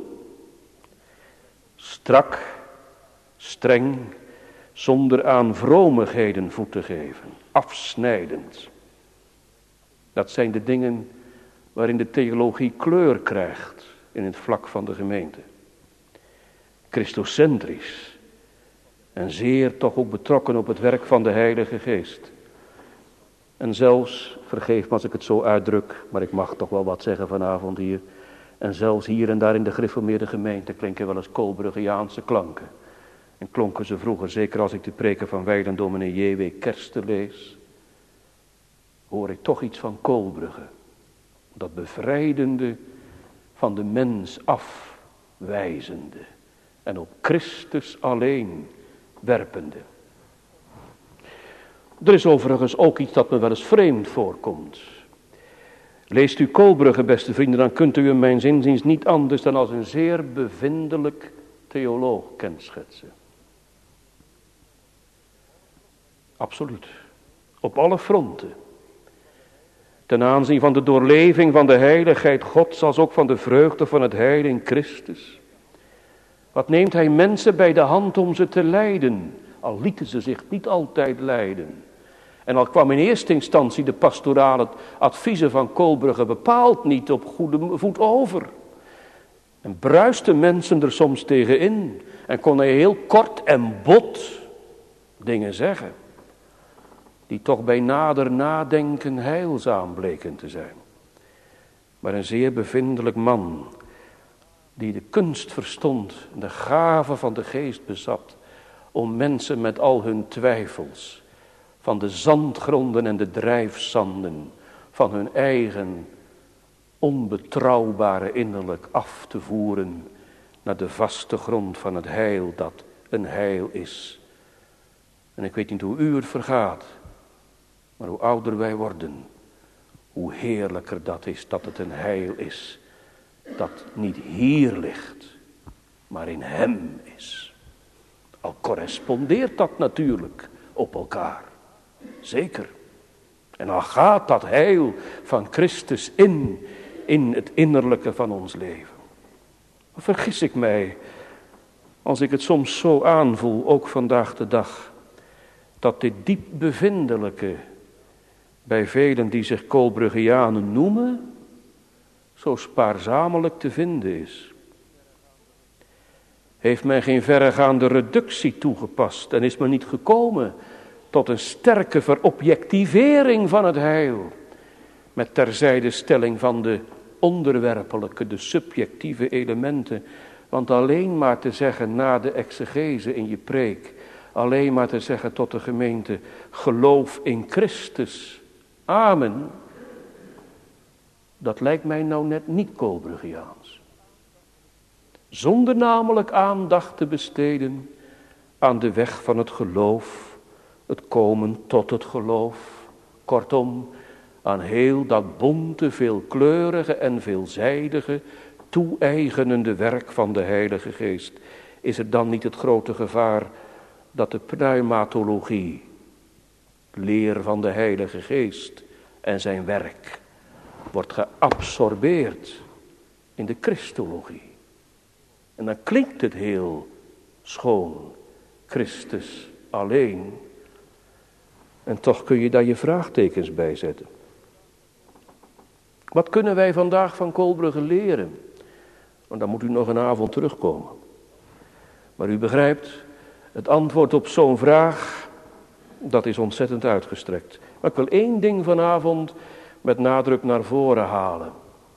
Strak, streng, zonder aan vromigheden voet te geven, afsnijdend. Dat zijn de dingen waarin de theologie kleur krijgt in het vlak van de gemeente. Christocentrisch en zeer toch ook betrokken op het werk van de Heilige Geest. En zelfs, vergeef me als ik het zo uitdruk, maar ik mag toch wel wat zeggen vanavond hier. En zelfs hier en daar in de gereformeerde gemeente klinken wel eens Kolbruggiaanse klanken. En klonken ze vroeger, zeker als ik de preken van wijlen dominee J W Kersten lees, hoor ik toch iets van Kolbrugge. Dat bevrijdende, van de mens afwijzende en op Christus alleen werpende. Er is overigens ook iets dat me wel eens vreemd voorkomt. Leest u Kolbrugge, beste vrienden, dan kunt u hem mijns inziens niet anders dan als een zeer bevindelijk theoloog kenschetsen. Absoluut. Op alle fronten. Ten aanzien van de doorleving van de heiligheid Gods, als ook van de vreugde van het heil in Christus. Wat neemt hij mensen bij de hand om ze te leiden, al lieten ze zich niet altijd leiden. En al kwam in eerste instantie de pastorale adviezen van Kolbrugge bepaald niet op goede voet over. En bruisten mensen er soms tegen in en kon hij heel kort en bot dingen zeggen, die toch bij nader nadenken heilzaam bleken te zijn. Maar een zeer bevindelijk man, die de kunst verstond, de gave van de geest bezat, om mensen met al hun twijfels, van de zandgronden en de drijfzanden, van hun eigen onbetrouwbare innerlijk af te voeren naar de vaste grond van het heil dat een heil is. En ik weet niet hoe u het vergaat, maar hoe ouder wij worden, hoe heerlijker dat is dat het een heil is, dat niet hier ligt, maar in hem is. Al correspondeert dat natuurlijk op elkaar, zeker. En al gaat dat heil van Christus in, in het innerlijke van ons leven. Maar vergis ik mij, als ik het soms zo aanvoel, ook vandaag de dag, dat dit diep bevindelijke bij velen die zich Kolbruggianen noemen, zo spaarzamelijk te vinden is. Heeft men geen verregaande reductie toegepast en is men niet gekomen tot een sterke verobjectivering van het heil, met terzijdestelling van de onderwerpelijke, de subjectieve elementen. Want alleen maar te zeggen na de exegese in je preek, alleen maar te zeggen tot de gemeente, geloof in Christus, amen, dat lijkt mij nou net niet Kolbruggiaans. Zonder namelijk aandacht te besteden aan de weg van het geloof, het komen tot het geloof. Kortom, aan heel dat bonte, veelkleurige en veelzijdige, toe-eigenende werk van de Heilige Geest, is er dan niet het grote gevaar dat de pneumatologie, leer van de Heilige Geest en zijn werk, wordt geabsorbeerd in de Christologie. En dan klinkt het heel schoon, Christus alleen. En toch kun je daar je vraagtekens bij zetten. Wat kunnen wij vandaag van Kolbrugge leren? Want dan moet u nog een avond terugkomen. Maar u begrijpt, het antwoord op zo'n vraag, dat is ontzettend uitgestrekt. Maar ik wil één ding vanavond met nadruk naar voren halen.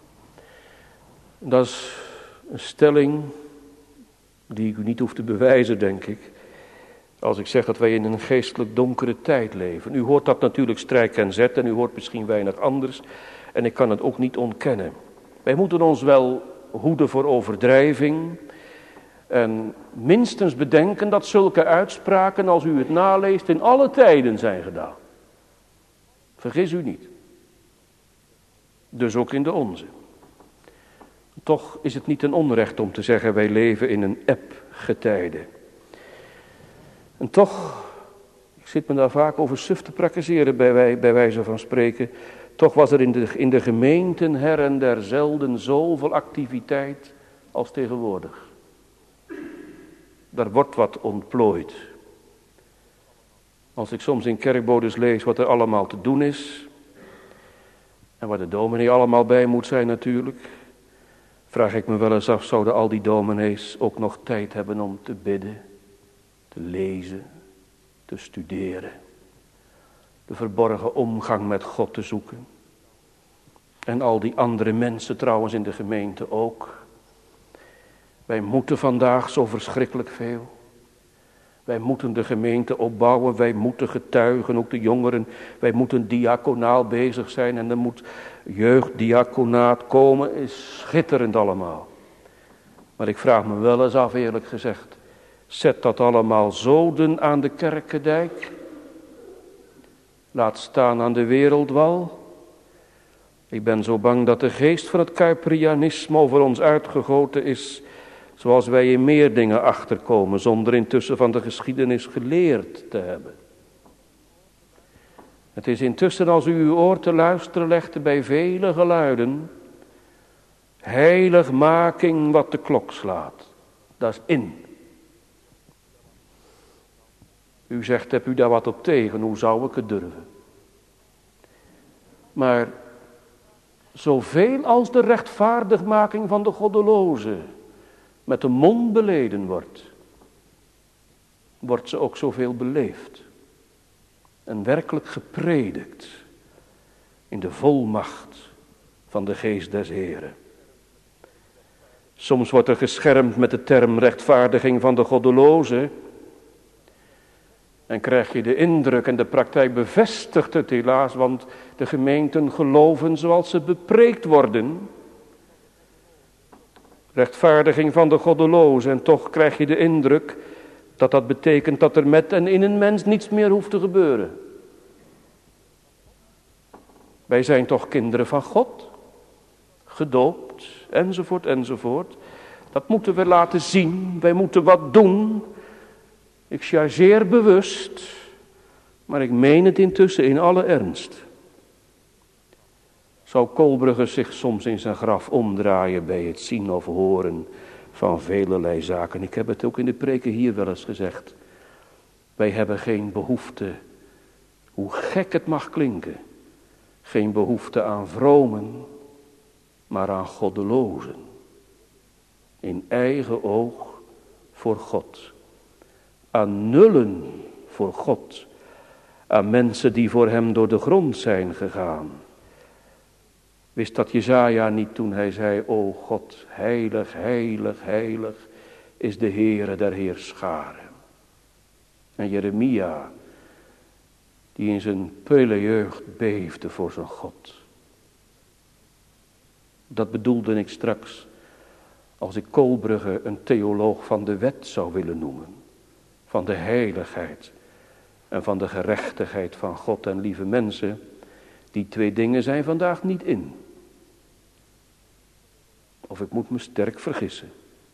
Dat is een stelling die ik u niet hoef te bewijzen, denk ik. Als ik zeg dat wij in een geestelijk donkere tijd leven. U hoort dat natuurlijk strijk en zet en u hoort misschien weinig anders. En ik kan het ook niet ontkennen. Wij moeten ons wel hoeden voor overdrijving. En minstens bedenken dat zulke uitspraken, als u het naleest, in alle tijden zijn gedaan. Vergis u niet. Dus ook in de onze. Toch is het niet een onrecht om te zeggen, wij leven in een eb-getijde. En toch, ik zit me daar vaak over suf te praktiseren bij, wij, bij wijze van spreken. Toch was er in de, in de gemeenten her en der zelden zoveel activiteit als tegenwoordig. Daar wordt wat ontplooid. Als ik soms in kerkbodes lees wat er allemaal te doen is. En waar de dominee allemaal bij moet zijn natuurlijk. Vraag ik me wel eens af, zouden al die dominees ook nog tijd hebben om te bidden, te lezen, te studeren. De verborgen omgang met God te zoeken. En al die andere mensen trouwens in de gemeente ook. Wij moeten vandaag zo verschrikkelijk veel. Wij moeten de gemeente opbouwen, wij moeten getuigen, ook de jongeren. Wij moeten diaconaal bezig zijn en er moet jeugddiaconaat komen, is schitterend allemaal. Maar ik vraag me wel eens af, eerlijk gezegd, zet dat allemaal zoden aan de Kerkendijk? Laat staan aan de wereldwal? Ik ben zo bang dat de geest van het Kuiperianisme over ons uitgegoten is, zoals wij in meer dingen achterkomen, zonder intussen van de geschiedenis geleerd te hebben. Het is intussen, als u uw oor te luisteren legde bij vele geluiden, heiligmaking wat de klok slaat. Dat is in. U zegt, heb u daar wat op tegen? Hoe zou ik het durven? Maar zoveel als de rechtvaardigmaking van de goddeloze met de mond beleden wordt, wordt ze ook zoveel beleefd en werkelijk gepredikt in de volmacht van de geest des Heren. Soms wordt er geschermd met de term rechtvaardiging van de goddeloze. En krijg je de indruk, en de praktijk bevestigt het helaas, want de gemeenten geloven zoals ze bepreekt worden. Rechtvaardiging van de goddeloze, en toch krijg je de indruk dat dat betekent dat er met en in een mens niets meer hoeft te gebeuren. Wij zijn toch kinderen van God, gedoopt, enzovoort, enzovoort. Dat moeten we laten zien, wij moeten wat doen. Ik chargeer bewust, maar ik meen het intussen in alle ernst. Zou Kolbrugge zich soms in zijn graf omdraaien bij het zien of horen van velelei zaken. Ik heb het ook in de preken hier wel eens gezegd. Wij hebben geen behoefte, hoe gek het mag klinken, geen behoefte aan vromen, maar aan goddelozen. In eigen oog voor God. Aan nullen voor God. Aan mensen die voor hem door de grond zijn gegaan. Wist dat Jesaja niet toen hij zei, o God, heilig, heilig, heilig is de Heere der Heerscharen. En Jeremia, die in zijn prille jeugd beefde voor zijn God. Dat bedoelde ik straks, als ik Kolbrugge een theoloog van de wet zou willen noemen. Van de heiligheid en van de gerechtigheid van God. En lieve mensen, Die twee dingen zijn vandaag niet in. Of ik moet me sterk vergissen.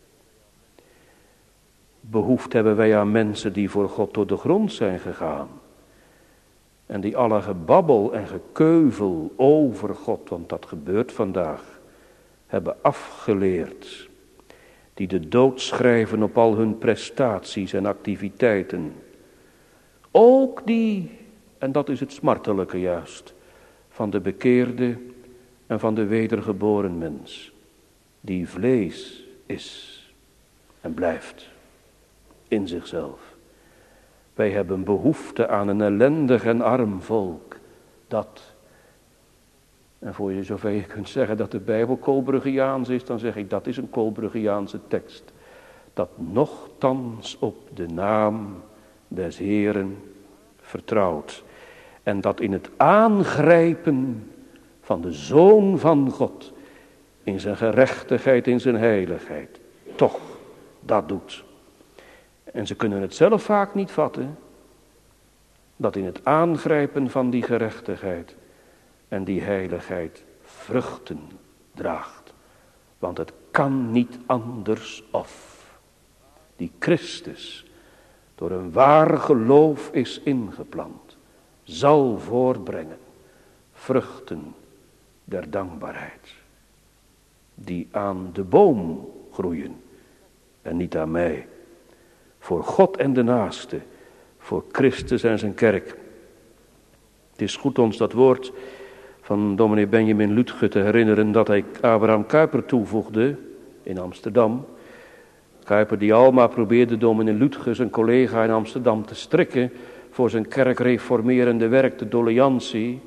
Behoefte hebben wij aan mensen die voor God door de grond zijn gegaan. En die alle gebabbel en gekeuvel over God, want dat gebeurt vandaag, hebben afgeleerd. Die de dood schrijven op al hun prestaties en activiteiten. Ook die, en dat is het smartelijke juist, van de bekeerde en van de wedergeboren mens. Die vlees is en blijft in zichzelf. Wij hebben behoefte aan een ellendig en arm volk. Dat, en voor je zover je kunt zeggen dat de Bijbel Kolbruggiaans is, dan zeg ik dat is een Kolbruggiaanse tekst. Dat nochtans op de naam des Heeren vertrouwt. En dat in het aangrijpen van de Zoon van God, in zijn gerechtigheid, in zijn heiligheid, toch dat doet. En ze kunnen het zelf vaak niet vatten, dat in het aangrijpen van die gerechtigheid en die heiligheid vruchten draagt. Want het kan niet anders of die Christus door een waar geloof is ingeplant, zal voortbrengen vruchten der dankbaarheid. Die aan de boom groeien en niet aan mij. Voor God en de naaste, voor Christus en zijn kerk. Het is goed ons dat woord van dominee Benjamin Lutge te herinneren dat hij Abraham Kuyper toevoegde in Amsterdam. Kuyper die almaar probeerde dominee Lutge, zijn collega in Amsterdam, te strikken voor zijn kerkreformerende werk, de doleantie.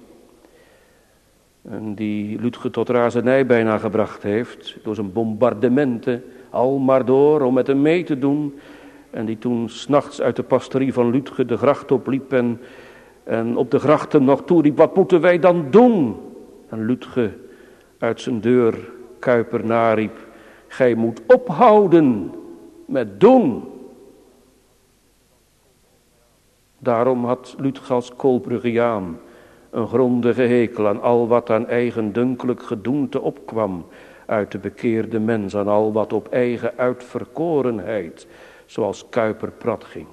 En die Lutge tot razernij bijna gebracht heeft, door zijn bombardementen, almaar door om met hem mee te doen. En die toen 's nachts uit de pastorie van Lutge de gracht opliep en, en op de grachten nog toeriep, wat moeten wij dan doen? En Lutge uit zijn deur Kuyper nariep, gij moet ophouden met doen. Daarom had Lutge als Kolbruggiaan een grondige hekel aan al wat aan eigendunkelijk gedoente opkwam uit de bekeerde mens, aan al wat op eigen uitverkorenheid, zoals Kuyper prat ging.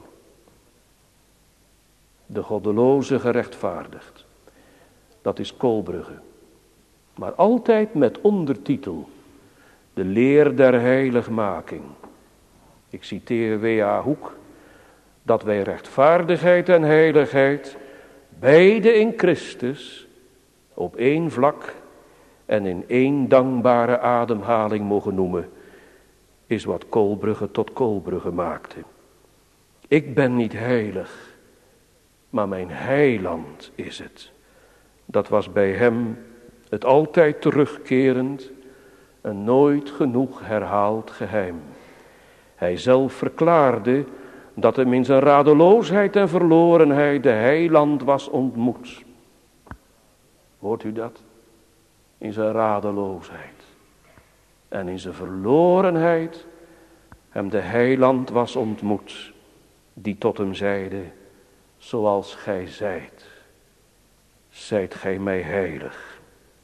De goddeloze gerechtvaardigd, dat is Kolbrugge. Maar altijd met ondertitel, de leer der heiligmaking. Ik citeer W A Hoek, dat wij rechtvaardigheid en heiligheid, beide in Christus, op één vlak en in één dankbare ademhaling mogen noemen, is wat Kolbrugge tot Kolbrugge maakte. Ik ben niet heilig, maar mijn heiland is het. Dat was bij hem het altijd terugkerend, een nooit genoeg herhaald geheim. Hij zelf verklaarde dat hem in zijn radeloosheid en verlorenheid de heiland was ontmoet. Hoort u dat? In zijn radeloosheid en in zijn verlorenheid hem de heiland was ontmoet, die tot hem zeide, zoals gij zijt, zijt gij mij heilig.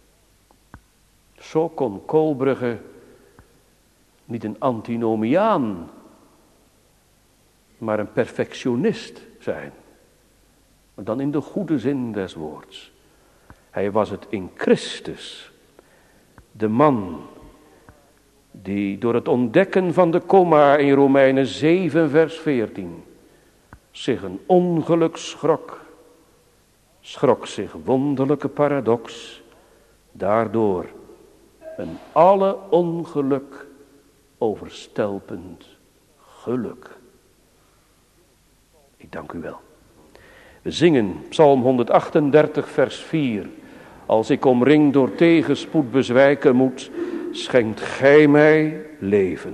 Zo kon Kolbrugge niet een antinomiaan, maar een perfectionist zijn. Maar dan in de goede zin des woords. Hij was het in Christus, de man die door het ontdekken van de komma in Romeinen zeven vers veertien zich een ongeluk schrok, schrok zich wonderlijke paradox, daardoor een alle ongeluk overstelpend geluk. Ik dank u wel. We zingen Psalm honderdachtendertig vers vier. Als ik omringd door tegenspoed bezwijken moet, schenkt gij mij leven.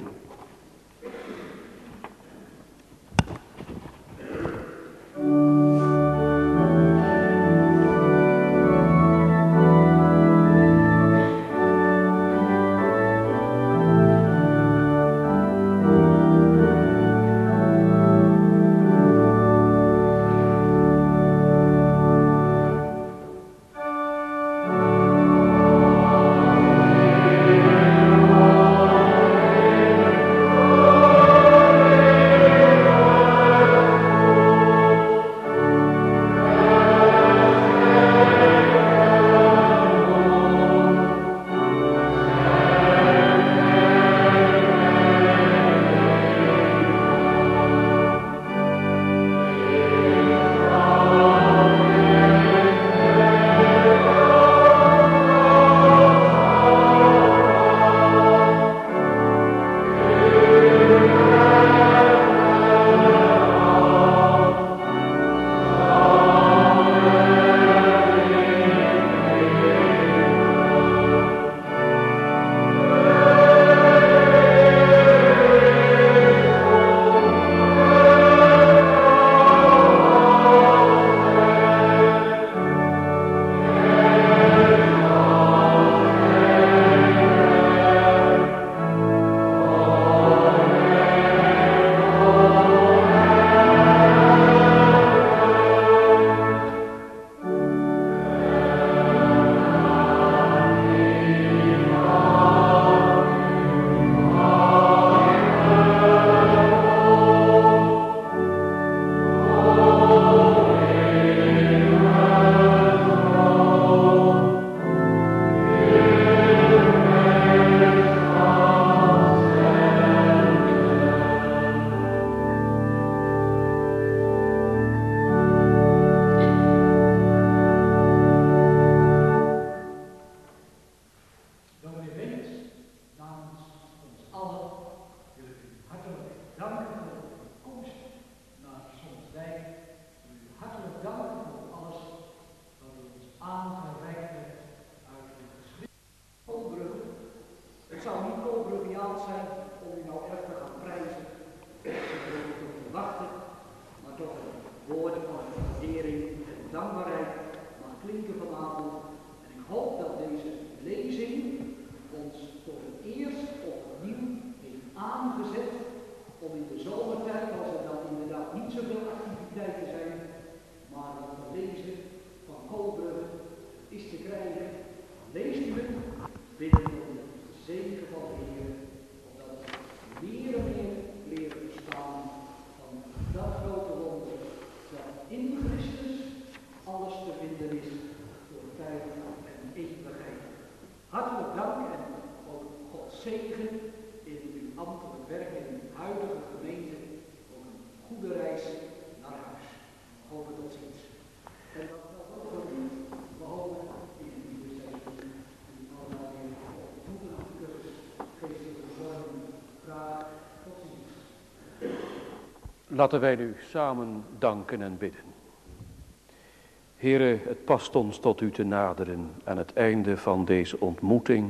Het zou niet Colbruggiaans zijn om u nou echt te gaan prijzen, om te wachten, maar toch een woord van waardering en dankbaarheid mag klinken vanavond. En ik hoop dat deze lezing ons voor het eerst opnieuw heeft aangezet om in de zomertijd, als er dan inderdaad niet zoveel activiteiten zijn, maar wat we lezen van Colbrugge is te krijgen. Leest u het, bidden om de zegen van de Heer, omdat we meer en meer leren verstaan van dat grote wonder dat in Christus alles te vinden is voor tijd en eeuwigheid. Hartelijk dank en ook Gods zegen in uw ambtelijk werk in uw huidige gemeente. Ook een goede reis naar huis. Hopen tot ziens. En dat geldt ook voor u, behalve in het nieuwe seizoen. Die allemaal weer ontmoeten aan de cursus geestelijke zorgen. Graag tot ziens. Laten wij nu samen danken en bidden. Heere, het past ons tot u te naderen aan het einde van deze ontmoeting.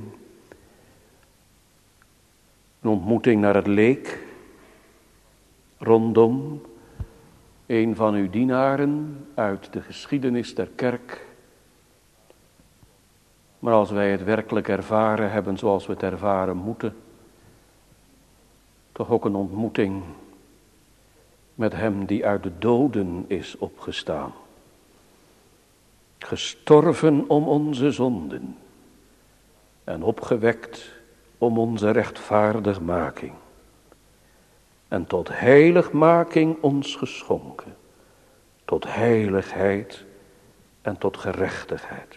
Een ontmoeting naar het leek, rondom een van uw dienaren uit de geschiedenis der kerk. Maar als wij het werkelijk ervaren hebben zoals we het ervaren moeten, toch ook een ontmoeting met hem die uit de doden is opgestaan. Gestorven om onze zonden en opgewekt om onze rechtvaardigmaking. En tot heiligmaking ons geschonken, tot heiligheid en tot gerechtigheid.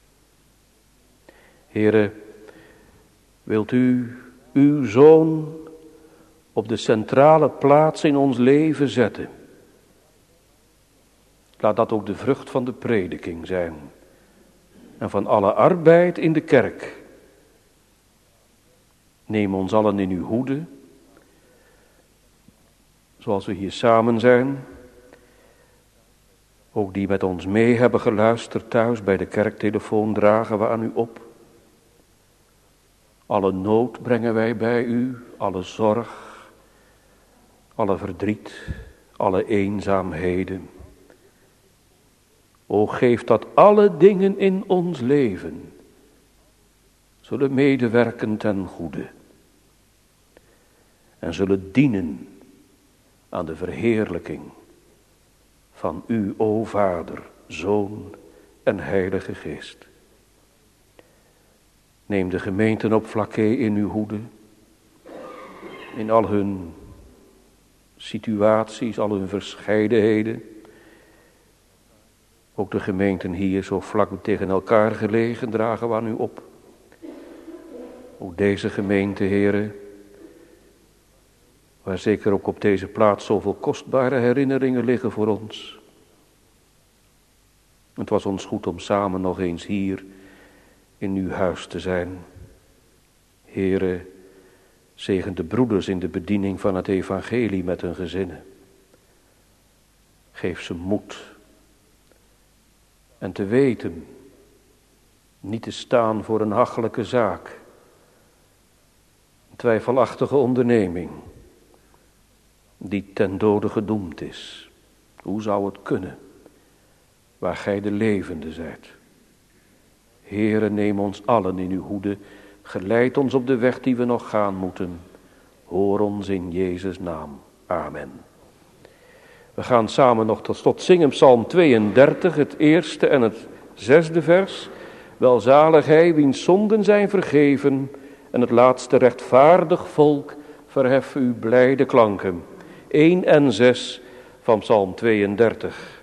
Heere, wilt u uw Zoon op de centrale plaats in ons leven zetten? Laat dat ook de vrucht van de prediking zijn en van alle arbeid in de kerk. Neem ons allen in uw hoede, zoals we hier samen zijn. Ook die met ons mee hebben geluisterd thuis bij de kerktelefoon dragen we aan u op. Alle nood brengen wij bij u, alle zorg, alle verdriet, alle eenzaamheden. O, geef dat alle dingen in ons leven zullen medewerken ten goede en zullen dienen aan de verheerlijking van u, o Vader, Zoon en Heilige Geest. Neem de gemeenten op Vlakke in uw hoede, in al hun situaties, al hun verscheidenheden. Ook de gemeenten hier zo vlak tegen elkaar gelegen dragen we aan u op. Ook deze gemeente, Heere, waar zeker ook op deze plaats zoveel kostbare herinneringen liggen voor ons. Het was ons goed om samen nog eens hier in uw huis te zijn. Heere, zegen de broeders in de bediening van het evangelie met hun gezinnen. Geef ze moed en te weten, niet te staan voor een hachelijke zaak, een twijfelachtige onderneming, die ten dode gedoemd is. Hoe zou het kunnen, waar gij de levende zijt? Heere, neem ons allen in uw hoede, geleid ons op de weg die we nog gaan moeten. Hoor ons in Jezus' naam. Amen. We gaan samen nog tot slot zingen Psalm tweeëndertig, het eerste en het zesde vers. Welzalig hij wiens zonden zijn vergeven en het laatste rechtvaardig volk verhef uw blijde klanken. één en zes van Psalm tweeëndertig.